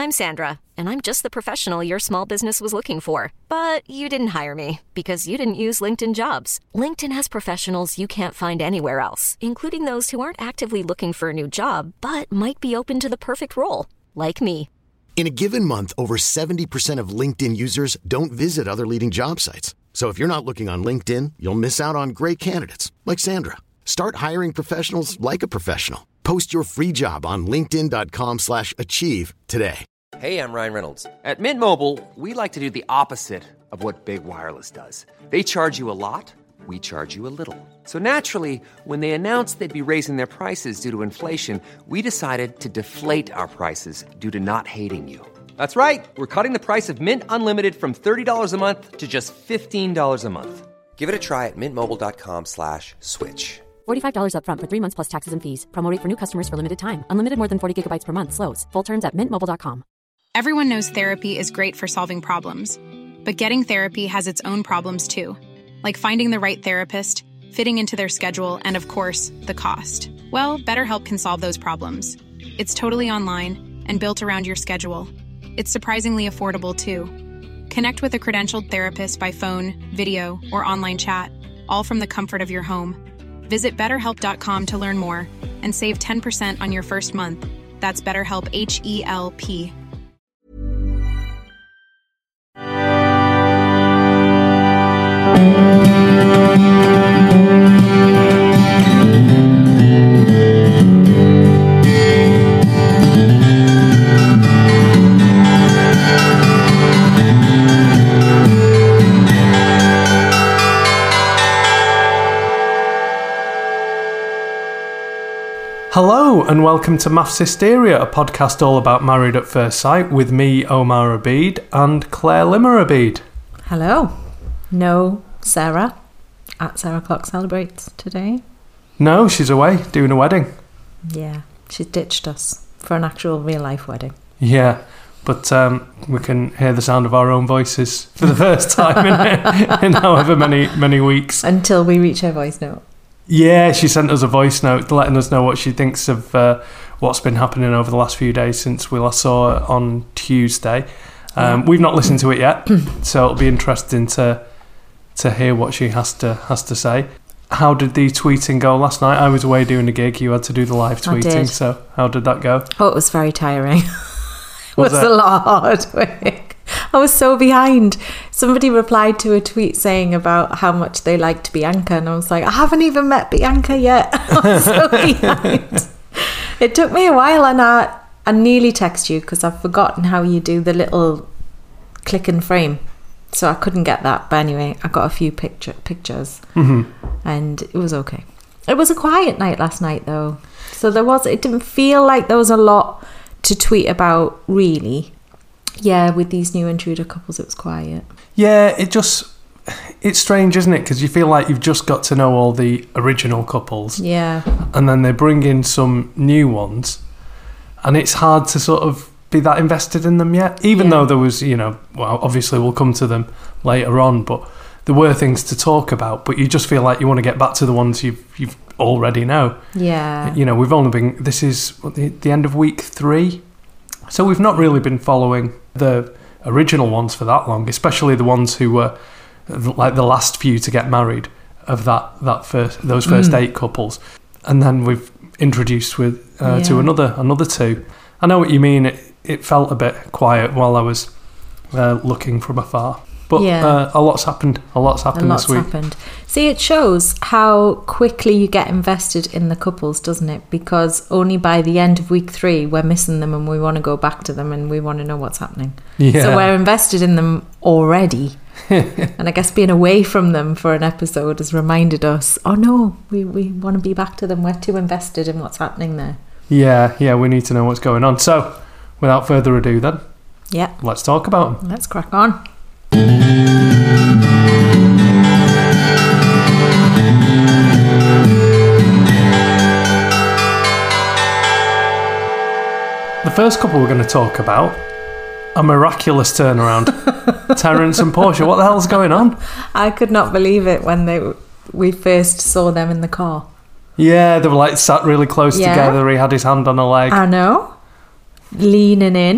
I'm Sandra, and I'm just the professional your small business was looking for. But you didn't hire me because you didn't use LinkedIn Jobs. LinkedIn has professionals you can't find anywhere else, including those who aren't actively looking for a new job, but might be open to the perfect role, like me. In a given month, over 70% of LinkedIn users don't visit other leading job sites. So if you're not looking on LinkedIn, you'll miss out on great candidates like Sandra. Start hiring professionals like a professional. Post your free job on linkedin.com/achieve today. Hey, I'm Ryan Reynolds. At Mint Mobile, we like to do the opposite of what Big Wireless does. They charge you a lot, we charge you a little. So naturally, when they announced they'd be raising their prices due to inflation, we decided to deflate our prices due to not hating you. That's right. We're cutting the price of Mint Unlimited from $30 a month to just $15 a month. Give it a try at mintmobile.com/switch. $45 up front for 3 months plus taxes and fees. Promo rate for new customers for limited time. Unlimited more than 40 gigabytes per month. Slows full terms at mintmobile.com. Everyone knows therapy is great for solving problems. But getting therapy has its own problems too. Like finding the right therapist, fitting into their schedule, and of course, the cost. Well, BetterHelp can solve those problems. It's totally online and built around your schedule. It's surprisingly affordable too. Connect with a credentialed therapist by phone, video, or online chat, all from the comfort of your home. Visit BetterHelp.com to learn more and save 10% on your first month. That's BetterHelp, H-E-L-P. Hello and welcome to Maths Hysteria, a podcast all about Married at First Sight with me, Omar Abid, and Claire Limmer Abid. Hello. No Sarah at Sarah Clock Celebrates today. No, she's away doing a wedding. Yeah, she's ditched us for an actual real life wedding. Yeah, but we can hear the sound of our own voices for the first time in however many weeks. Until we reach her voice note. Yeah, she sent us a voice note letting us know what she thinks of what's been happening over the last few days since we last saw her on Tuesday. We've not listened to it yet, so it'll be interesting to hear what she has to say. How did the tweeting go last night? I was away doing a gig. You had to do the live tweeting, so how did that go? Oh, it was very tiring. It was a lot of hard work. I was so behind. Somebody replied to a tweet saying about how much they liked Bianca, and I was like, I haven't even met Bianca yet. I was so behind. It took me a while, and I nearly text you because I've forgotten how you do the little click and frame, so I couldn't get that. But anyway, I got a few pictures, and it was okay. It was a quiet night last night, though, so it didn't feel like there was a lot to tweet about, really. Yeah, with these new intruder couples, it was quiet. Yeah, it's strange, isn't it? Because you feel like you've just got to know all the original couples. Yeah. And then they bring in some new ones, and it's hard to sort of be that invested in them yet. Even though there was, well, obviously we'll come to them later on, but there were things to talk about, but you just feel like you want to get back to the ones you've already know. Yeah. We've only been, this is the end of week 3. So we've not really been following the original ones for that long, especially the ones who were like the last few to get married of those first 8 couples. And then we've introduced to another 2. I know what you mean. It felt a bit quiet while I was looking from afar. But a lot's happened. This week. See, it shows how quickly you get invested in the couples, doesn't it? Because only by the end of week 3, we're missing them and we want to go back to them and we want to know what's happening. Yeah. So we're invested in them already. And I guess being away from them for an episode has reminded us, oh no, we want to be back to them. We're too invested in what's happening there. Yeah, we need to know what's going on. So, without further ado then, let's talk about them. Let's crack on. The first couple we're going to talk about, a miraculous turnaround. Terence and Portia, what the hell's going on? I could not believe it when we first saw them in the car. Yeah, they were like sat really close together. He had his hand on her leg. I know. Leaning in.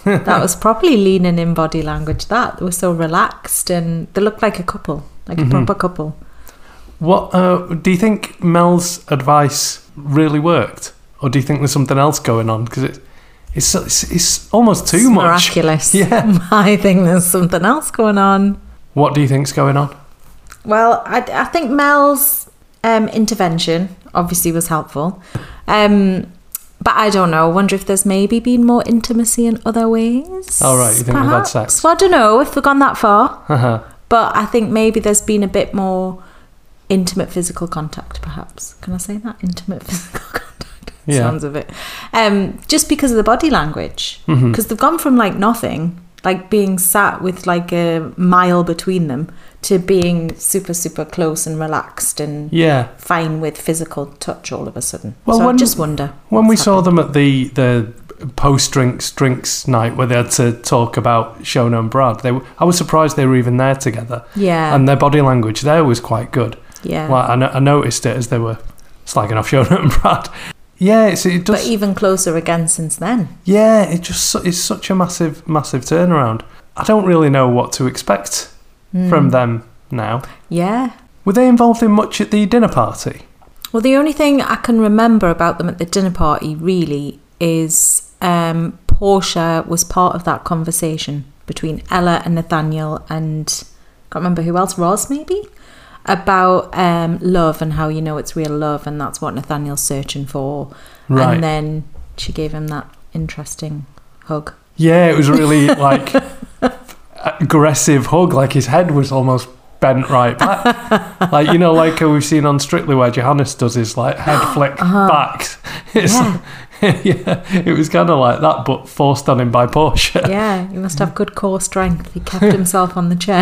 That was probably leaning in body language. They were so relaxed and they looked like a couple, like a proper couple. What do you think Mel's advice really worked? Or do you think there's something else going on? Because it's almost too much. Miraculous. Yeah. I think there's something else going on. What do you think's going on? Well, I think Mel's intervention obviously was helpful. But I don't know. I wonder if there's maybe been more intimacy in other ways. Oh, right. You think we've had sex? Well, I don't know if we've gone that far. But I think maybe there's been a bit more intimate physical contact, perhaps. Can I say that? Intimate physical contact. Yeah. Sounds a bit. Just because of the body language. Because they've gone from like nothing, like being sat with like a mile between them, to being super, super close and relaxed and fine with physical touch all of a sudden. Well, so I just wonder. When we saw them at the post-drinks night where they had to talk about Shona and Brad, I was surprised they were even there together. Yeah. And their body language there was quite good. Yeah. Well, I noticed it as they were slagging off Shona and Brad. Yeah, it does. But even closer again since then. Yeah, it's such a massive turnaround. I don't really know what to expect from them now. Yeah. Were they involved in much at the dinner party? Well, the only thing I can remember about them at the dinner party really is Portia was part of that conversation between Ella and Nathaniel and I can't remember who else, Roz maybe? About love and how it's real love and that's what Nathaniel's searching for. Right. And then she gave him that interesting hug. Yeah, it was really like aggressive hug, like his head was almost bent right back. Like, like we've seen on Strictly where Johannes does his like head flick back. It was kind of like that, but forced on him by Portia. Yeah, he must have good core strength. He kept himself on the chair.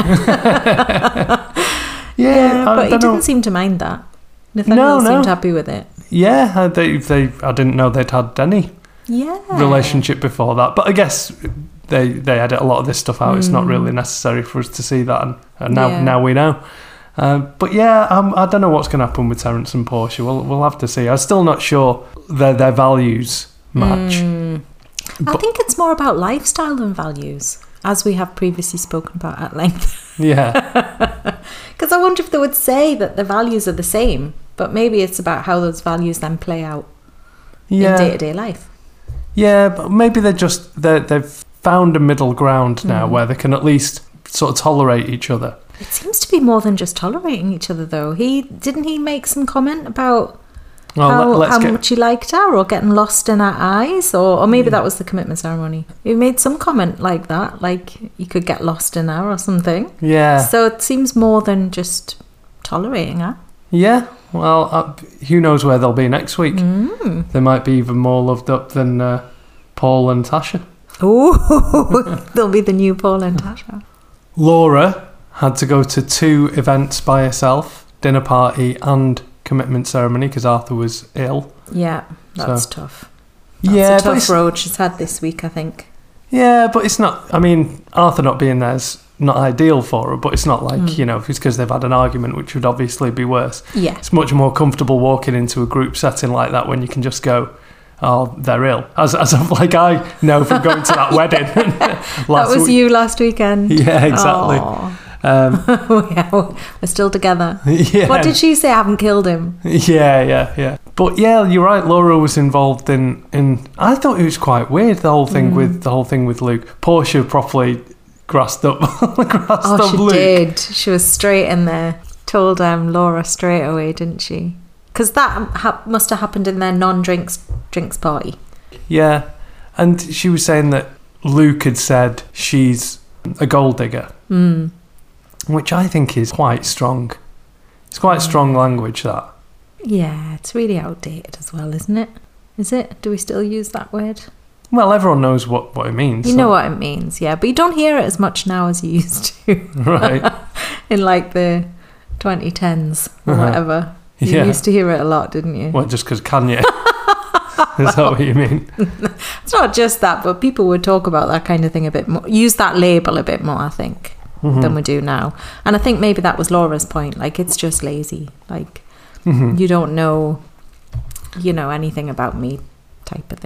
But he didn't seem to mind that. Nathaniel seemed happy with it. Yeah, I didn't know they'd had any relationship before that. But I guess they edit a lot of this stuff out. It's not really necessary for us to see that, and now we know. But I don't know what's going to happen with Terence and Portia. We'll have to see. I'm still not sure their values match. I think it's more about lifestyle than values, as we have previously spoken about at length. Yeah. Because I wonder if they would say that the values are the same, but maybe it's about how those values then play out in day-to-day life. Yeah, but maybe they've found a middle ground now where they can at least sort of tolerate each other. It seems to be more than just tolerating each other, though. Didn't he make some comment about how much he liked her, or getting lost in her eyes, or maybe that was the commitment ceremony. He made some comment like that, like you could get lost in her or something. Yeah. So it seems more than just tolerating her. Yeah. Well, who knows where they'll be next week? They might be even more loved up than Paul and Tasha. Oh, they'll be the new Paul and Tasha. Laura had to go to 2 events by herself, dinner party and commitment ceremony, because Arthur was ill. Yeah, that's tough. That's a tough road she's had this week, I think. Yeah, but it's not, Arthur not being there is not ideal for her, but it's not like, it's because they've had an argument, which would obviously be worse. Yeah. It's much more comfortable walking into a group setting like that when you can just go, oh, they're ill. As of like I know from going to that wedding. That was you last weekend. Yeah, exactly. We're still together. Yeah. What did she say? I haven't killed him. Yeah. But yeah, you're right. Laura was involved in. I thought it was quite weird, the whole thing with Luke. Portia properly grassed up she Luke. Did. She was straight in there. Told Laura straight away, didn't she? Because that must have happened in their drinks party. Yeah, and she was saying that Luke had said she's a gold digger, which I think is quite strong. It's quite strong language, that. Yeah, it's really outdated as well, isn't it? Is it? Do we still use that word? Well, everyone knows what it means. You know what it means, yeah, but you don't hear it as much now as you used to. Right. In like the 2010s or whatever. You used to hear it a lot, didn't you? Well, just because Kanye. Is that what you mean? It's not just that, but people would talk about that kind of thing a bit more, use that label a bit more, I think, than we do now. And I think maybe that was Laura's point. Like, it's just lazy. Like, you don't know, anything about me type of thing.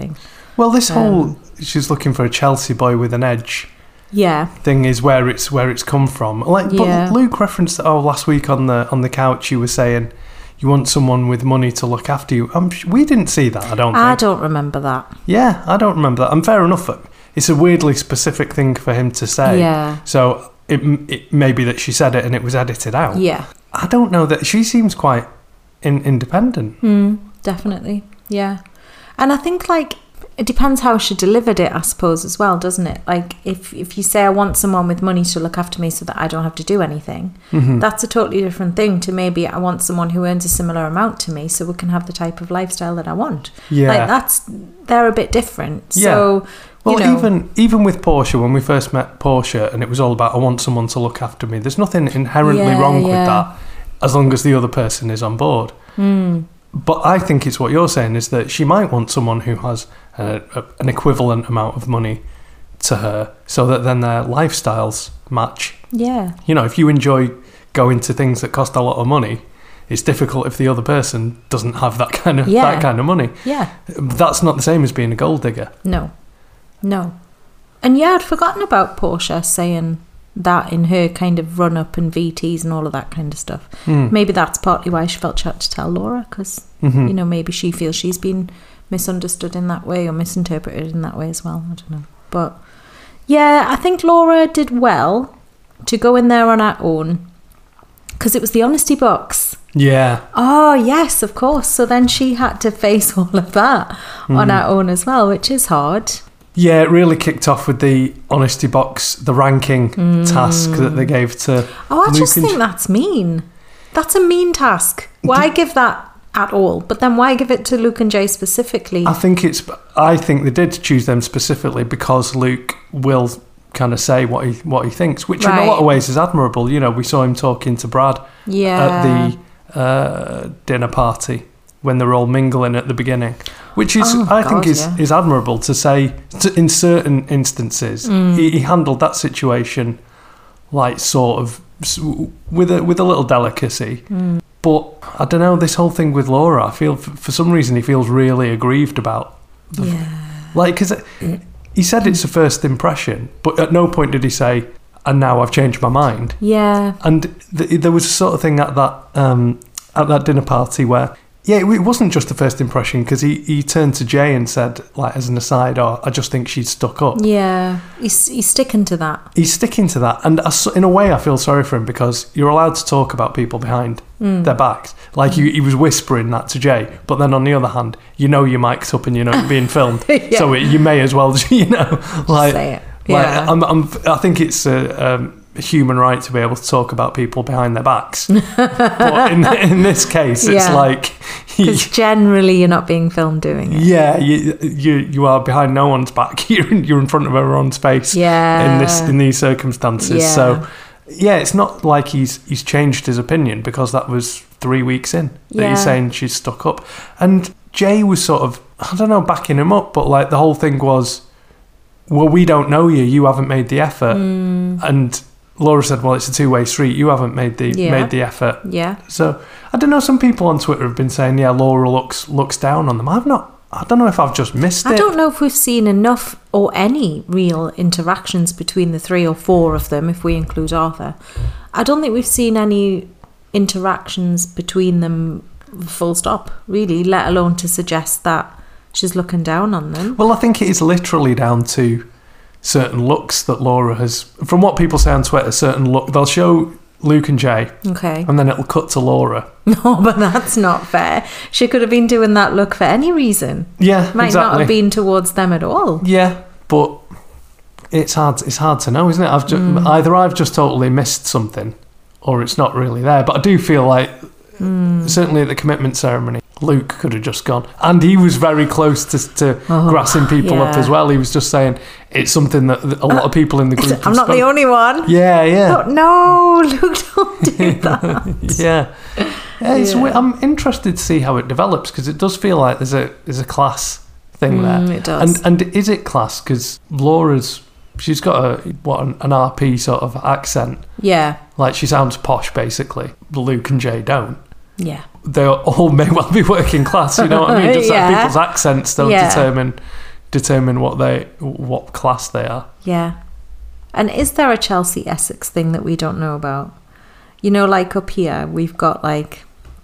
Well, this whole she's looking for a Chelsea boy with an edge thing is where it's come from. But Luke referenced last week on the couch. You were saying you want someone with money to look after you. We didn't see that. I don't remember that. Yeah, I don't remember that. And fair enough. It's a weirdly specific thing for him to say. Yeah. So it may be that she said it and it was edited out. Yeah. I don't know that she seems quite independent. Definitely. Yeah. And I think it depends how she delivered it, I suppose, as well, doesn't it? Like, if you say, I want someone with money to look after me so that I don't have to do anything, that's a totally different thing to maybe I want someone who earns a similar amount to me so we can have the type of lifestyle that I want. Yeah. They're a bit different. Yeah. So, well, even with Portia, when we first met Portia, and it was all about, I want someone to look after me, there's nothing inherently wrong with that, as long as the other person is on board. But I think it's what you're saying, is that she might want someone who has an equivalent amount of money to her, so that then their lifestyles match. Yeah. If you enjoy going to things that cost a lot of money, it's difficult if the other person doesn't have that kind of money. Yeah. That's not the same as being a gold digger. No. And I'd forgotten about Portia saying that in her kind of run-up and VTs and all of that kind of stuff. Maybe that's partly why she felt she had to tell Laura, because, maybe she feels she's been misunderstood in that way or misinterpreted in that way as well. I don't know. But, yeah, I think Laura did well to go in there on her own, because it was the honesty box. Yeah. Oh, yes, of course. So then she had to face all of that on her own as well, which is hard. Yeah, it really kicked off with the honesty box, the ranking task that they gave to I just think that's mean. That's a mean task. Why give that at all? But then why give it to Luke and Jay specifically? I think they did choose them specifically because Luke will kind of say what he thinks, which in a lot of ways is admirable. We saw him talking to Brad at the dinner party when they were all mingling at the beginning, which is I think is admirable to say. In certain instances, he handled that situation sort of with a little delicacy. But I don't know, this whole thing with Laura, I feel for some reason he feels really aggrieved about. Because he said it's a first impression, but at no point did he say, and now I've changed my mind. Yeah. And there was a sort of thing at that dinner party where, it wasn't just the first impression, because he turned to Jay and said, as an aside, I just think she's stuck up. Yeah, he's sticking to that. He's sticking to that. And in a way, I feel sorry for him, because you're allowed to talk about people behind their backs. He was whispering that to Jay, but then on the other hand, you're mic'd up and you're being filmed. So you may as well, say it. Yeah. I think it's a human right to be able to talk about people behind their backs. But in this case, it's because generally you're not being filmed doing it. Yeah, you are behind no one's back. You're in front of everyone's face. Yeah. In these circumstances. Yeah. So it's not like he's changed his opinion, because that was 3 weeks in that he's saying she's stuck up. And Jay was sort of, I don't know, backing him up, but the whole thing was, well, we don't know you. You haven't made the effort. And Laura said, well, it's a two-way street. You haven't made the effort. Yeah. So, I don't know, some people on Twitter have been saying, Laura looks down on them. I don't know if I've just missed it. I don't know if we've seen enough or any real interactions between the 3 or 4 of them, if we include Arthur. I don't think we've seen any interactions between them full stop, really, let alone to suggest that she's looking down on them. Well, I think it is literally down to certain looks that Laura has, from what people say on Twitter, they'll show Luke and Jay, okay, and then it'll cut to Laura. No, but that's not fair. She could have been doing that look for any reason. Yeah, might not have been towards them at all. Yeah, but it's hard to know, isn't it? Either I've just totally missed something, or it's not really there. But I do feel like certainly at the commitment ceremony, Luke could have just gone, and he was very close to grassing people up as well. He was just saying it's something that a lot of people in the group I'm not the only one. Yeah. No, Luke, don't do that. Yeah. I'm interested to see how it develops, because it does feel like there's a class thing there. It does. And is it class? Because she's got an RP sort of accent. Yeah. She sounds posh, basically. Luke and Jay don't. Yeah. They all may well be working class, you know what I mean? Just people's accents don't determine determine what class they are. Yeah. And is there a Chelsea-Essex thing that we don't know about? You know, like up here, we've got like,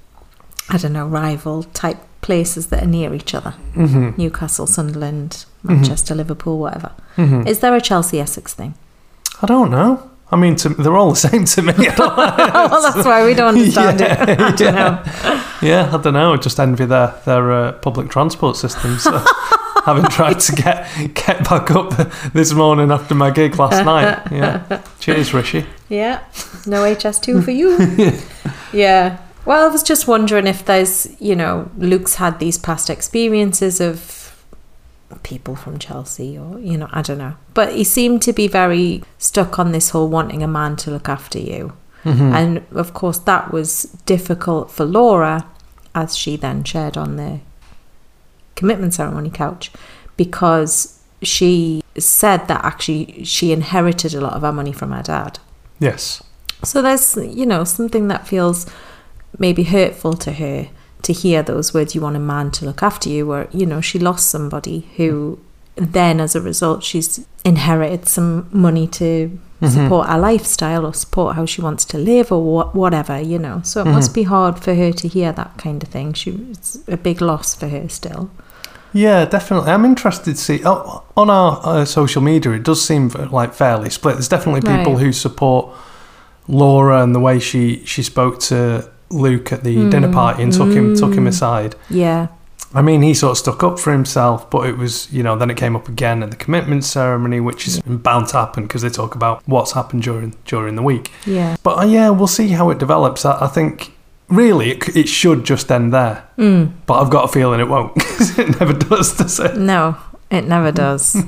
I don't know, rival type places that are near each other. Mm-hmm. Newcastle, Sunderland, Manchester, Liverpool, whatever. Mm-hmm. Is there a Chelsea-Essex thing? I don't know. I mean, they're all the same to me. Well, that's why we don't understand it. I don't know. Yeah, I don't know. I just envy their public transport systems. So having tried to get back up this morning after my gig last night. Yeah. Cheers, Rishi. Yeah. No HS2 for you. Yeah. Well, I was just wondering if there's, Luke's had these past experiences of people from Chelsea or, I don't know. But he seemed to be very stuck on this whole wanting a man to look after you. Mm-hmm. And, of course, that was difficult for Laura, as she then shared on the commitment ceremony couch, because she said that actually she inherited a lot of her money from her dad. Yes. So there's, something that feels maybe hurtful to her to hear those words, you want a man to look after you, where, she lost somebody who then as a result she's inherited some money to support her lifestyle or support how she wants to live or whatever, so it must be hard for her to hear that kind of thing. It's a big loss for her still. Yeah, definitely. I'm interested to see on our social media, it does seem like fairly split. There's definitely people who support Laura and the way she spoke to Luke at the dinner party and took him aside. Yeah. I mean, he sort of stuck up for himself, but it was, then it came up again at the commitment ceremony, which is bound to happen because they talk about what's happened during the week. Yeah. But we'll see how it develops. I think really it should just end there. But I've got a feeling it won't, because it never does it? No, it never does.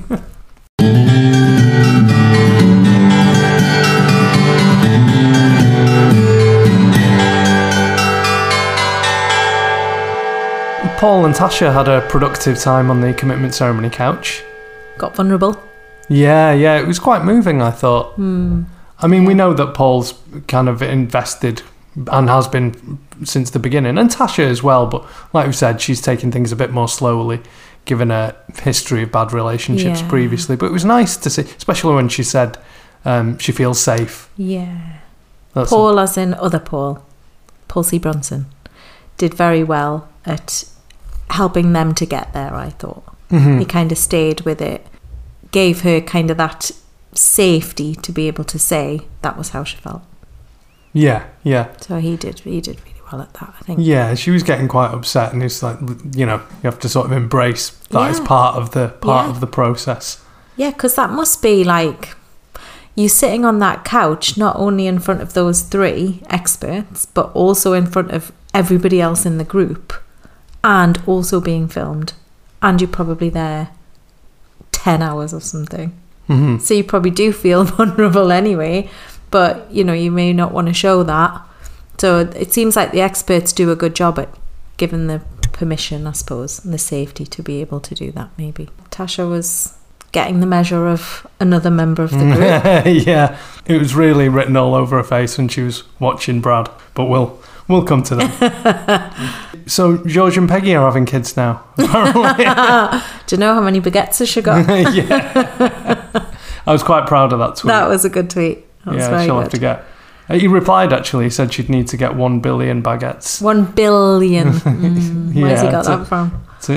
Paul and Tasha had a productive time on the commitment ceremony couch. Got vulnerable. Yeah, it was quite moving, I thought. I mean, we know that Paul's kind of invested and has been since the beginning, and Tasha as well, but like we said, she's taking things a bit more slowly, given a history of bad relationships previously. But it was nice to see, especially when she said she feels safe. Yeah. Paul, as in other Paul C. Brunson, did very well at helping them to get there, I thought. He kind of stayed with it, gave her kind of that safety to be able to say that was how she felt. Yeah. So he did really well at that, I think. Yeah, she was getting quite upset, and it's like, you have to sort of embrace that as part of the process. Yeah, because that must be like you sitting on that couch, not only in front of those 3 experts, but also in front of everybody else in the group, and also being filmed, and you're probably there 10 hours or something. So you probably do feel vulnerable anyway, but you may not want to show that. So it seems like the experts do a good job at giving the permission, I suppose, and the safety to be able to do that. Maybe Tasha was getting the measure of another member of the group. Yeah, it was really written all over her face when she was watching Brad, but we'll come to that. So George and Peggy are having kids now, apparently. Do you know how many baguettes she got? Yeah. I was quite proud of that tweet. That was a good tweet. That was very she'll good. have to get... He replied, actually. He said she'd need to get 1 billion baguettes. 1 billion. Where's he got that from?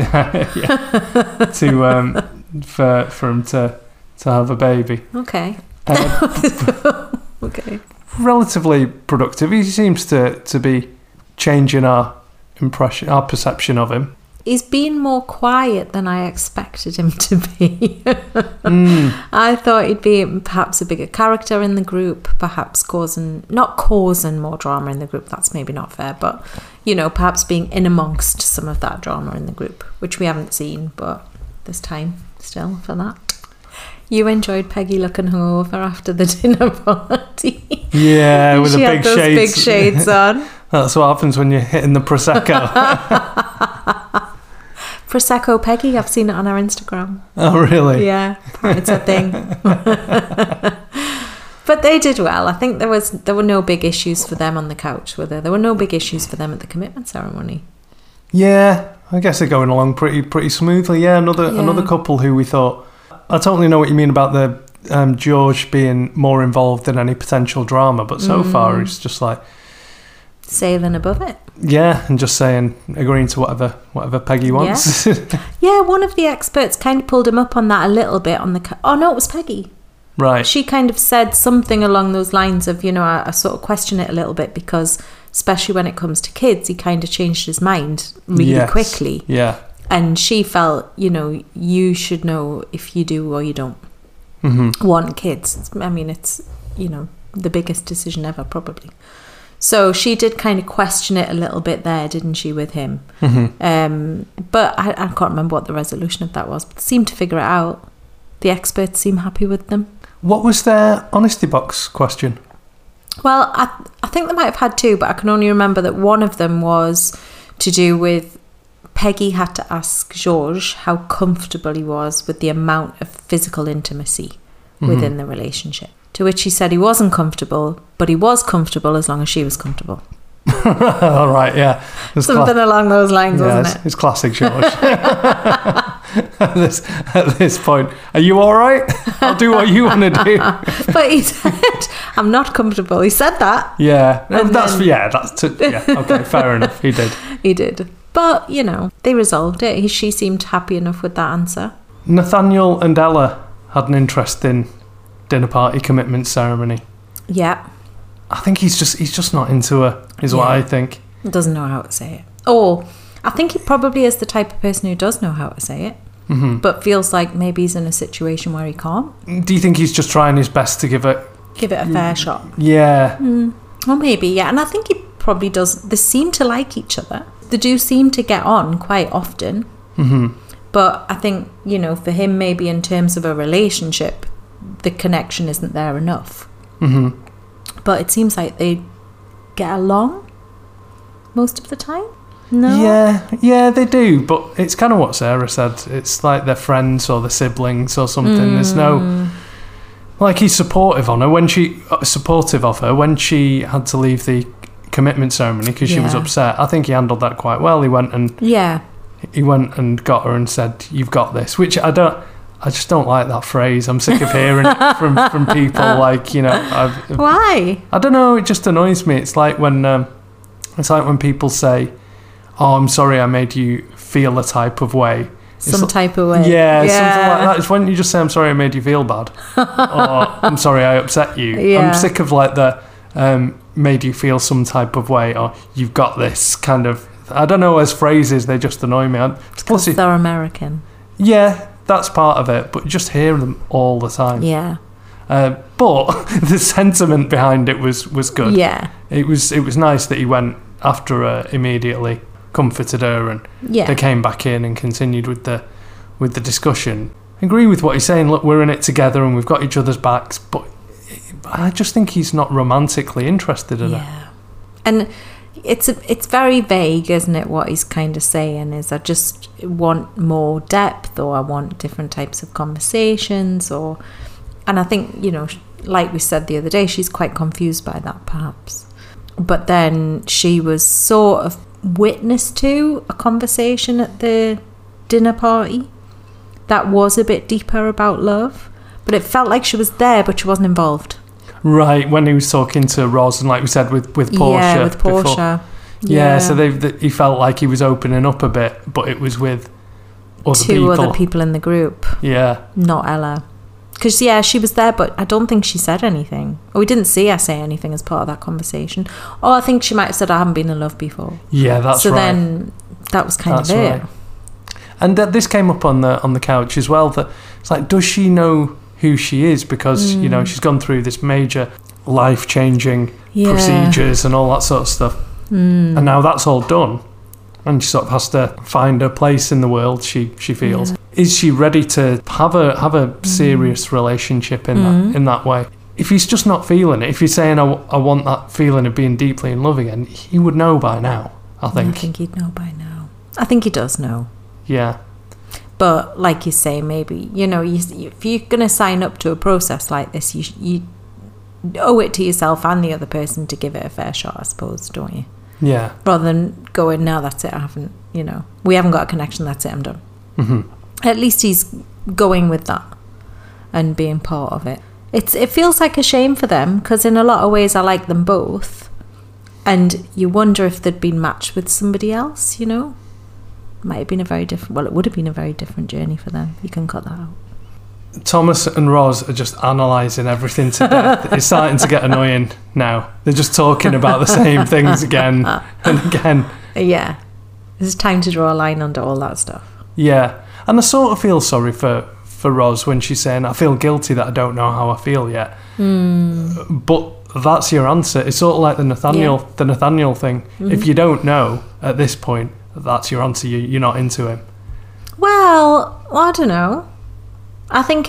For him to have a baby. Okay. Okay. Relatively productive. He seems to be changing our perception of him. He's been more quiet than I expected him to be. I thought he'd be perhaps a bigger character in the group, perhaps not causing more drama in the group, that's maybe not fair, but, perhaps being in amongst some of that drama in the group, which we haven't seen, but there's time still for that. You enjoyed Peggy looking hungover after the dinner party. Yeah, with the big shades. Big shades on. That's what happens when you're hitting the Prosecco. Prosecco Peggy, I've seen it on our Instagram. Oh, really? Yeah, it's a thing. But they did well. I think there were no big issues for them on the couch, were there? There were no big issues for them at the commitment ceremony. Yeah, I guess they're going along pretty smoothly. Yeah, another couple who we thought... I totally know what you mean about the George being more involved in any potential drama, but so far he's just like... Sailing above it. Yeah, and just agreeing to whatever Peggy wants. Yeah, one of the experts kind of pulled him up on that a little bit on the... Oh, no, it was Peggy. Right. She kind of said something along those lines of, I sort of question it a little bit because... especially when it comes to kids, he kind of changed his mind really quickly. Yeah. And she felt, you should know if you do or you don't want kids. I mean, it's, the biggest decision ever, probably. So she did kind of question it a little bit there, didn't she, with him? But I can't remember what the resolution of that was, but they seemed to figure it out. The experts seem happy with them. What was their honesty box question? Well, I think they might have had two, but I can only remember that one of them was to do with Peggy had to ask Georges how comfortable he was with the amount of physical intimacy within the relationship. To which he said he wasn't comfortable, but he was comfortable as long as she was comfortable. All right, yeah. Something along those lines, wasn't it? It's classic George. At this point, are you all right? I'll do what you want to do. But he said, I'm not comfortable. He said that. Yeah. Okay, fair enough. He did. But, they resolved it. She seemed happy enough with that answer. Nathaniel and Ella had an interest in dinner party commitment ceremony. Yeah. I think he's just not into her, is what I think. Doesn't know how to say it. Or I think he probably is the type of person who does know how to say it, but feels like maybe he's in a situation where he can't. Do you think he's just trying his best to give it a fair shot? Yeah. Well, maybe, yeah. And I think he probably does. They seem to like each other. They do seem to get on quite often. But I think, for him, maybe in terms of a relationship, the connection isn't there enough. But it seems like they get along most of the time. No? Yeah, they do. But it's kind of what Sarah said. It's like they're friends or they're siblings or something. There's no... Like, he's supportive of her when she had to leave the commitment ceremony because she was upset. I think he handled that quite well. He went and got her and said, "You've got this," which I just don't like that phrase. I'm sick of hearing it from people. Like, why? I don't know. It just annoys me. It's like when people say, "Oh, I'm sorry, I made you feel a type of way." Type of way. Yeah, something like that. It's when you just say, "I'm sorry, I made you feel bad," or "I'm sorry, I upset you." Yeah. I'm sick of like the made you feel some type of way, or "you've got this" kind of. I don't know, as phrases, they just annoy me. Plus, they're American. Yeah. That's part of it, but just hear them all the time. Yeah. But the sentiment behind it was good. Yeah. It was nice that he went after her immediately, comforted her, and they came back in and continued with the discussion. I agree with what he's saying. Look, we're in it together and we've got each other's backs, but I just think he's not romantically interested in her. And it's very vague, isn't it? What he's kind of saying is, I just want more depth, or I want different types of conversations, and I think, like we said the other day, she's quite confused by that, perhaps. But then she was sort of witness to a conversation at the dinner party that was a bit deeper about love, but it felt like she was there, but she wasn't involved. Right, when he was talking to Roz, and like we said with Portia. Yeah, with Portia. Yeah, so he felt like he was opening up a bit, but it was with other people in the group. Yeah. Not Ella. Because, she was there, but I don't think she said anything. Or we didn't see her say anything as part of that conversation. Or I think she might have said, "I haven't been in love before." Yeah, that's right. So then that was kind of it. Right. And this came up on the couch as well, that it's like, does she know who she is? Because, she's gone through this major life-changing procedures and all that sort of stuff. And now that's all done. And she sort of has to find her place in the world, she feels. Yeah. Is she ready to have a serious relationship in that way? If he's just not feeling it, if he's saying, I want that feeling of being deeply in love again, he would know by now, I think. I think he'd know by now. I think he does know. Yeah. But like you say, maybe, if you're going to sign up to a process like this, you owe it to yourself and the other person to give it a fair shot, I suppose, don't you? Yeah. Rather than going, no, that's it, I haven't, we haven't got a connection, that's it, I'm done. At least he's going with that and being part of it. It feels like a shame for them, because in a lot of ways I like them both. And you wonder if they'd been matched with somebody else, Might have been it would have been a very different journey for them. You can cut that out. Thomas and Roz are just analysing everything to death. It's starting to get annoying now. They're just talking about the same things again and again. Yeah. It's time to draw a line under all that stuff. Yeah. And I sort of feel sorry for Roz when she's saying, I feel guilty that I don't know how I feel yet. But that's your answer. It's sort of like the Nathaniel thing. If you don't know at this point, that's your answer. You're not into him. Well, I don't know. I think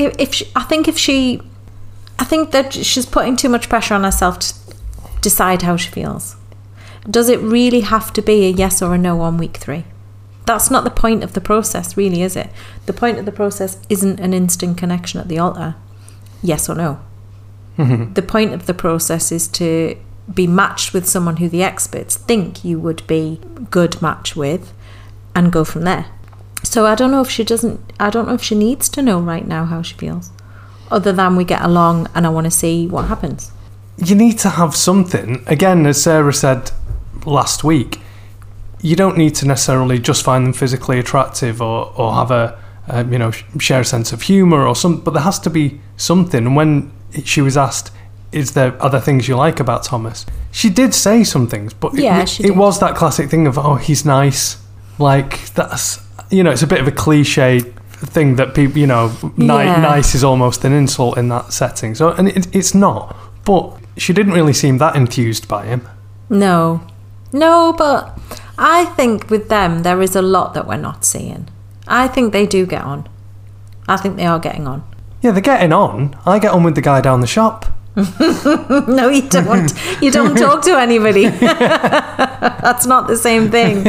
that she's putting too much pressure on herself to decide how she feels. Does it really have to be a yes or a no on week 3? That's not the point of the process, really, is it? The point of the process isn't an instant connection at the altar. Yes or no. The point of the process is to be matched with someone who the experts think you would be good match with, and go from there. So I don't know if she needs to know right now how she feels, other than we get along and I want to see what happens. You need to have something. Again, as Sarah said last week, you don't need to necessarily just find them physically attractive or have a share a sense of humour or something, but there has to be something. And when she was asked, are there things you like about Thomas? She did say some things, but it was that classic thing of, oh, he's nice. Like, that's, it's a bit of a cliche thing that people, nice is almost an insult in that setting. So, and it's not. But she didn't really seem that enthused by him. No, but I think with them, there is a lot that we're not seeing. I think they do get on. I think they are getting on. Yeah, they're getting on. I get on with the guy down the shop. No, you don't. You don't talk to anybody. That's not the same thing.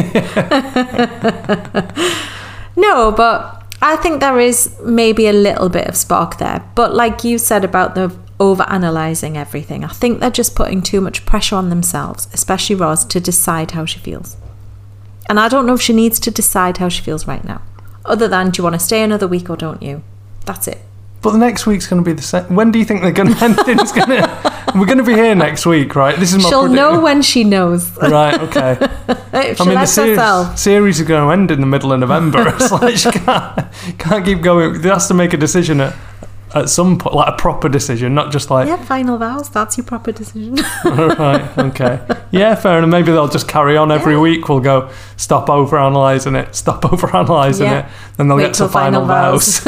No, but I think there is maybe a little bit of spark there. But like you said about the over-analysing everything, I think they're just putting too much pressure on themselves, especially Roz, to decide how she feels. And I don't know if she needs to decide how she feels right now. Other than, do you want to stay another week or don't you? That's it. But the next week's going to be the same. When do you think they're going to end? We're going to be here next week, right? This is my She'll know when she knows. Right, okay. The series is going to end in the middle of November. It's like she can't keep going. They has to make a decision at some point, like a proper decision, not just like... Yeah, final vows, that's your proper decision. Right, okay. Yeah, fair enough. Maybe they'll just carry on every week. We'll go, stop over-analysing it, it. Then they'll get to final vows.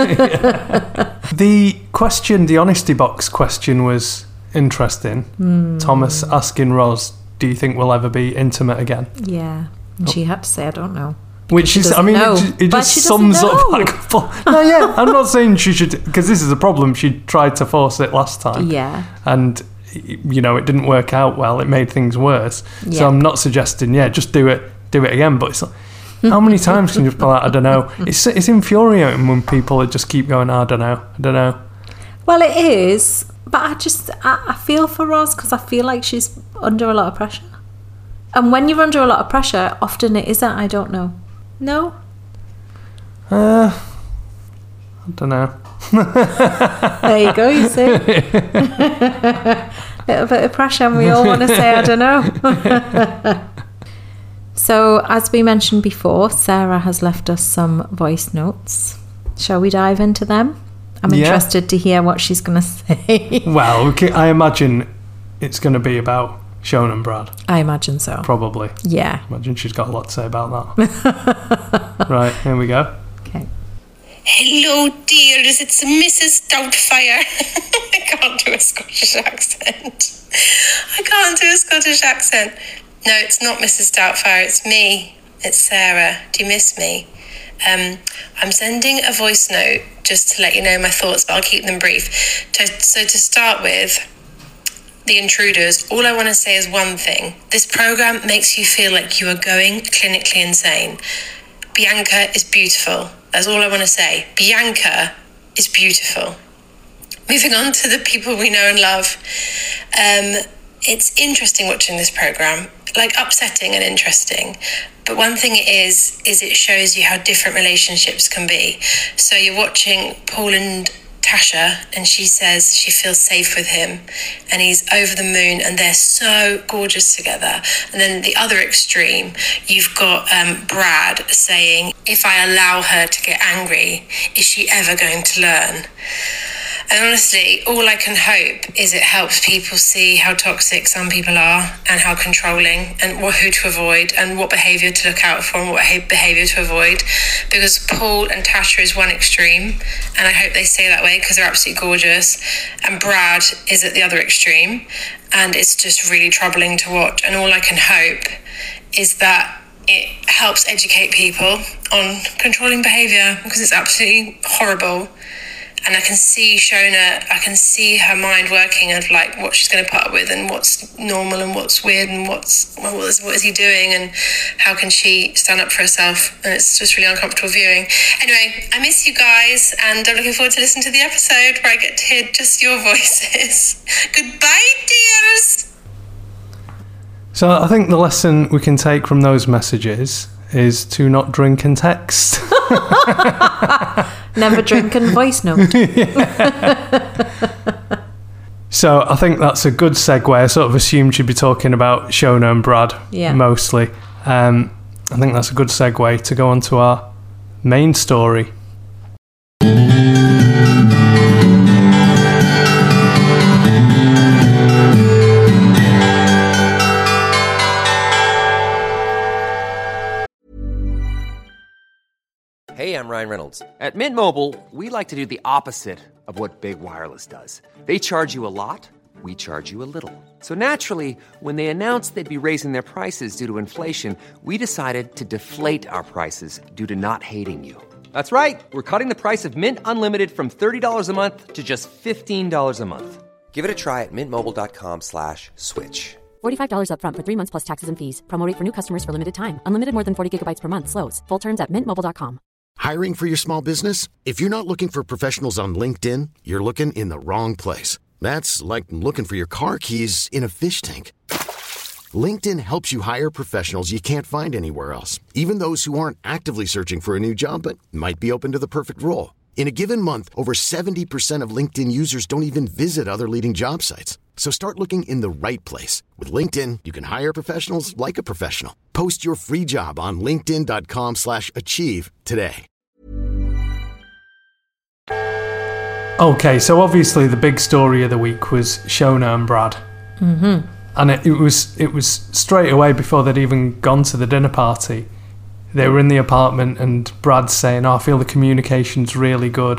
The honesty box question was interesting. Thomas asking Roz, do you think we'll ever be intimate again? Yeah, and she had to say, I don't know. Which is, it just sums up that couple. No, yeah, I'm not saying she should, because this is a problem. She tried to force it last time. Yeah. And, it didn't work out well. It made things worse. Yeah. So I'm not suggesting, just do it again. But it's like, how many times can you just be like, I don't know? It's infuriating when people just keep going, I don't know. Well, it is. But I feel for Roz, because I feel like she's under a lot of pressure. And when you're under a lot of pressure, often it isn't, I don't know. No? I don't know. There you go, you see. Little bit of pressure and we all want to say, I don't know. So, as we mentioned before, Sarah has left us some voice notes. Shall we dive into them? I'm interested to hear what she's going to say. Well, I imagine it's going to be about Siôn and Brad. I imagine so. Probably. Yeah. I imagine she's got a lot to say about that. Right, here we go. Okay. Hello, dears. It's Mrs. Doubtfire. I can't do a Scottish accent. No, it's not Mrs. Doubtfire. It's me. It's Sarah. Do you miss me? I'm sending a voice note just to let you know my thoughts, but I'll keep them brief. So to start with, The Intruders, all I want to say is one thing. This program makes you feel like you are going clinically insane. Bianca is beautiful. That's all I want to say. Bianca is beautiful. Moving on to the people we know and love. It's interesting watching this program. like upsetting and interesting. But one thing it is it shows you how different relationships can be. So you're watching Paul and Tasha, and she says she feels safe with him and he's over the moon and they're so gorgeous together. And then the other extreme, you've got Brad saying, if I allow her to get angry, is she ever going to learn? And honestly, all I can hope is it helps people see how toxic some people are and how controlling, and who to avoid and what behaviour to look out for and what behaviour to avoid. Because Paul and Tasha is one extreme, and I hope they stay that way because they're absolutely gorgeous. And Brad is at the other extreme, and it's just really troubling to watch. And all I can hope is that it helps educate people on controlling behaviour, because it's absolutely horrible. And I can see Shona, I can see her mind working of like what she's going to put up with and what's normal and what's weird and what is he doing and how can she stand up for herself. And it's just really uncomfortable viewing. Anyway, I miss you guys and I'm looking forward to listening to the episode where I get to hear just your voices. Goodbye, dears. So I think the lesson we can take from those messages is to not drink and text. Never drink and voice note. So I think that's a good segue. I sort of assumed you'd be talking about Shona and Brad mostly. I think that's a good segue to go on to our main story. Hey, I'm Ryan Reynolds. At Mint Mobile, we like to do the opposite of what Big Wireless does. They charge you a lot, we charge you a little. So naturally, when they announced they'd be raising their prices due to inflation, we decided to deflate our prices due to not hating you. That's right. We're cutting the price of Mint Unlimited from $30 a month to just $15 a month. Give it a try at mintmobile.com/switch. $45 up front for 3 months plus taxes and fees. Promo rate for new customers for limited time. Unlimited more than 40 gigabytes per month. Slows full terms at mintmobile.com. Hiring for your small business? If you're not looking for professionals on LinkedIn, you're looking in the wrong place. That's like looking for your car keys in a fish tank. LinkedIn helps you hire professionals you can't find anywhere else, even those who aren't actively searching for a new job but might be open to the perfect role. In a given month, over 70% of LinkedIn users don't even visit other leading job sites. So start looking in the right place. With LinkedIn, you can hire professionals like a professional. Post your free job on linkedin.com/achieve today. Okay, so obviously the big story of the week was Shona and Brad. Mm-hmm. And it was straight away before they'd even gone to the dinner party. They were in the apartment and Brad's saying, I feel the communication's really good.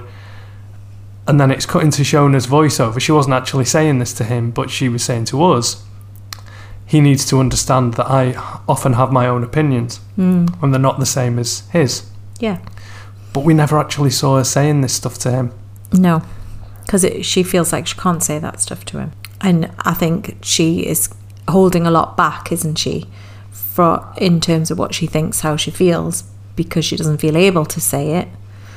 And then it's cut into Shona's voiceover. She wasn't actually saying this to him, but she was saying to us, he needs to understand that I often have my own opinions and they're not the same as his. Yeah. But we never actually saw her saying this stuff to him. No, because she feels like she can't say that stuff to him. And I think she is holding a lot back, isn't she? In terms of what she thinks, how she feels, because she doesn't feel able to say it.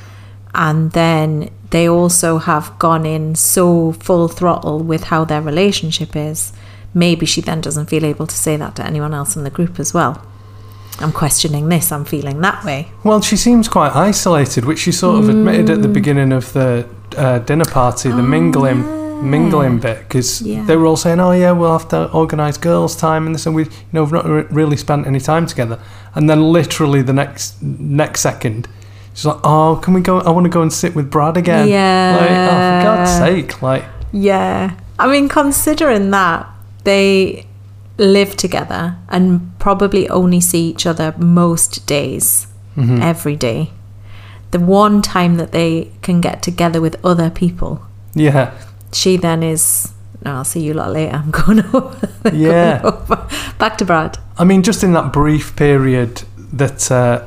And then they also have gone in so full throttle with how their relationship is. Maybe she then doesn't feel able to say that to anyone else in the group as well. I'm questioning this, I'm feeling that way. Well, she seems quite isolated, which she sort of admitted at the beginning of the dinner party, the mingling bit, because they were all saying, oh yeah, we'll have to organise girls' time and this, and we've not really spent any time together. And then literally the next second, she's like, oh, can we go? I want to go and sit with Brad again. Yeah. Like, oh, for God's sake, like. Yeah. I mean, considering that they live together and probably only see each other most days, every day. The one time that they can get together with other people. Yeah. She then is, no, I'll see you lot later. I'm going over. Yeah. Going over. Back to Brad. I mean, just in that brief period that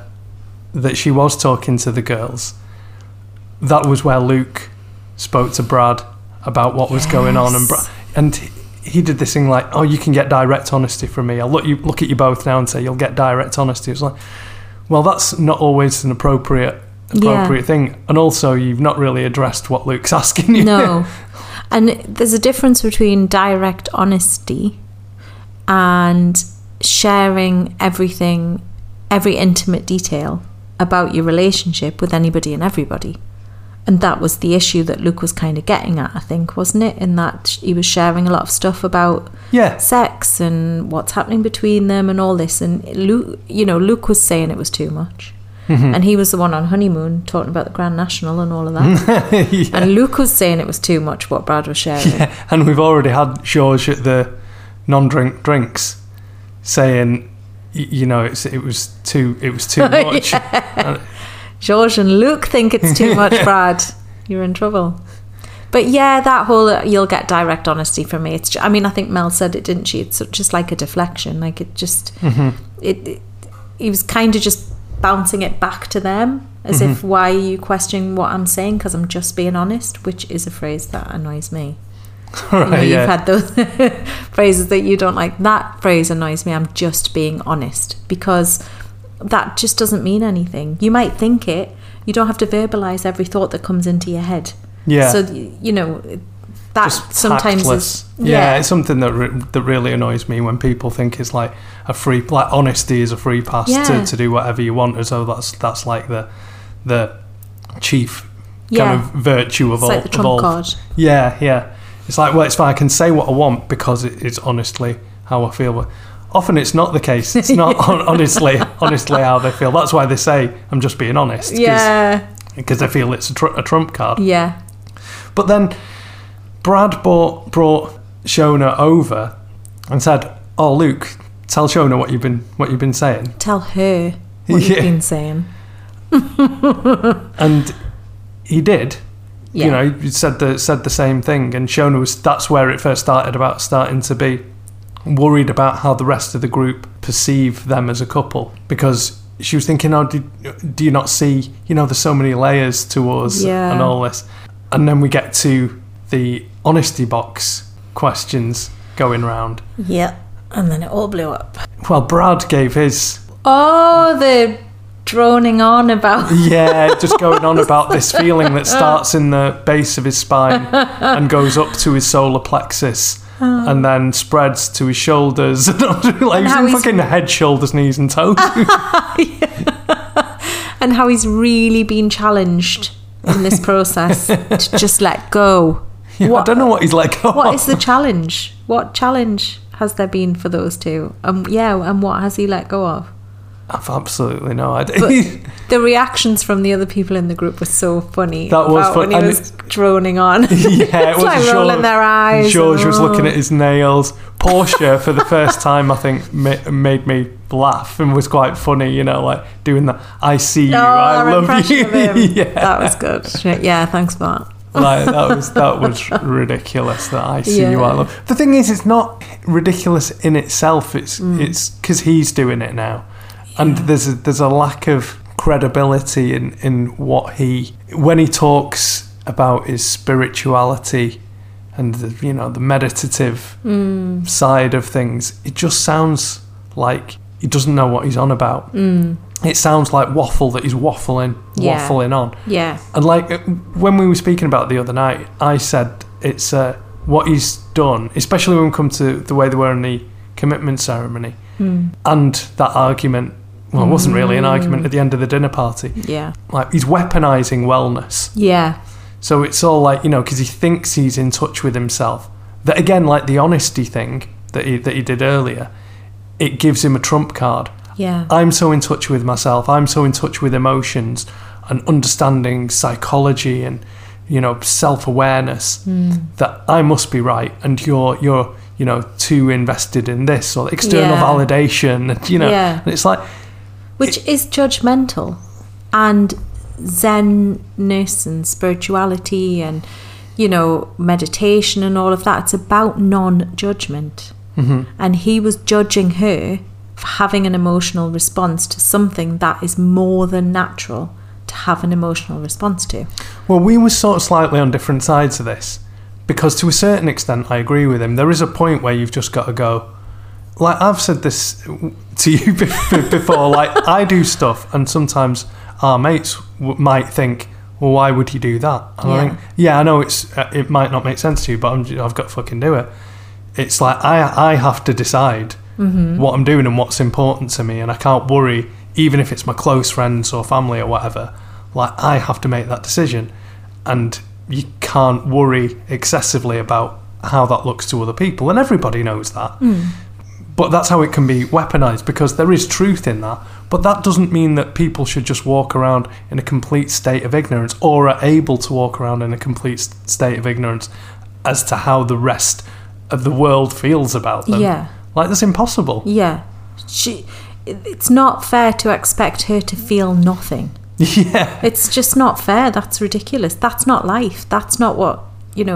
she was talking to the girls, that was where Luke spoke to Brad about what was going on, and he did this thing like, oh, you can get direct honesty from me. I'll look at you both now and say you'll get direct honesty. It's like, well, that's not always an appropriate thing, and also you've not really addressed what Luke's asking you. No. And there's a difference between direct honesty and sharing everything, every intimate detail about your relationship with anybody and everybody. And that was the issue that Luke was kind of getting at, I think, wasn't it? In that he was sharing a lot of stuff about sex and what's happening between them and all this. And Luke was saying it was too much. Mm-hmm. And he was the one on honeymoon talking about the Grand National and all of that. Yeah. And Luke was saying it was too much what Brad was sharing. Yeah. And we've already had George at the non-drinks saying, it was too much. George and Luke think it's too much, Brad. You're in trouble. But yeah, that whole you'll get direct honesty from me. I think Mel said it, didn't she? It's just like a deflection. Like it just, he was kind of just bouncing it back to them as if, why are you questioning what I'm saying? Because I'm just being honest, which is a phrase that annoys me. Right, you've had those phrases that you don't like. That phrase annoys me. I'm just being honest, because that just doesn't mean anything. You might think it. You don't have to verbalize every thought that comes into your head. Yeah. So, that just sometimes is... Yeah, it's something that really annoys me when people think it's like honesty is a free pass to do whatever you want, as though that's like the chief kind of virtue of all. It's like the trump card. Yeah. It's like, well, it's fine, I can say what I want because it's honestly how I feel. But often it's not the case. It's not honestly how they feel. That's why they say, I'm just being honest. Yeah. Because they feel it's a trump card. Yeah. But then Brad brought Shona over and said, "Oh, Luke, tell Shona what you've been saying. Tell her what you've been saying." And he did. Yeah. He said the same thing, and Shona that's where it first started, about starting to be worried about how the rest of the group perceive them as a couple, because she was thinking, "Oh, do you not see? There's so many layers to us and all this." And then we get to the honesty box questions going round. Yeah, and then it all blew up. Well, Brad gave his... Oh, the droning on about... Yeah, just going on about this feeling that starts in the base of his spine and goes up to his solar plexus and then spreads to his shoulders. Like he's fucking head, shoulders, knees and toes. And how he's really been challenged in this process to just let go. Yeah, I don't know what he's let go What of. is the challenge? What challenge has there been for those two? And what has he let go of? I've absolutely no idea. But the reactions from the other people in the group were so funny. That was funny. When he was droning on. Yeah, it was like rolling their eyes. George was looking at his nails. Portia, for the first time, I think, made me laugh and was quite funny, like doing the "I see you, I love you." Yeah. That was good. Yeah, thanks for that. Like that was ridiculous. That "I see you, I love." The thing is, it's not ridiculous in itself. It's because he's doing it now. And there's a lack of credibility in what when he talks about his spirituality and the meditative side of things. It just sounds like he doesn't know what he's on about. It sounds like waffle that he's waffling on. Yeah. And like when we were speaking about it the other night, I said it's what he's done, especially when we come to the way they were in the commitment ceremony and that argument. Well, it wasn't really an argument at the end of the dinner party. Yeah. Like, he's weaponizing wellness. Yeah. So it's all like, because he thinks he's in touch with himself. That, again, like the honesty thing that he did earlier, it gives him a trump card. Yeah. I'm so in touch with myself. I'm so in touch with emotions and understanding psychology and, self-awareness that I must be right. And you're too invested in this or external validation. And, and it's like... Which is judgmental, and Zen-ness and spirituality and, meditation and all of that. It's about non-judgment. And he was judging her for having an emotional response to something that is more than natural to have an emotional response to. Well, we were sort of slightly on different sides of this, because to a certain extent I agree with him. There is a point where you've just got to go, like I've said this to you before, like I do stuff and sometimes our mates might think, well, why would you do that? And I think, I know it might not make sense to you, but I've got to fucking do it. It's like I have to decide what I'm doing and what's important to me, and I can't worry, even if it's my close friends or family or whatever. Like, I have to make that decision, and you can't worry excessively about how that looks to other people, and everybody knows that. But that's how it can be weaponized, because there is truth in that. But that doesn't mean that people should just walk around in a complete state of ignorance, or are able to walk around in a complete state of ignorance as to how the rest of the world feels about them. Yeah. Like, that's impossible. Yeah. It's not fair to expect her to feel nothing. Yeah. It's just not fair. That's ridiculous. That's not life. That's not what,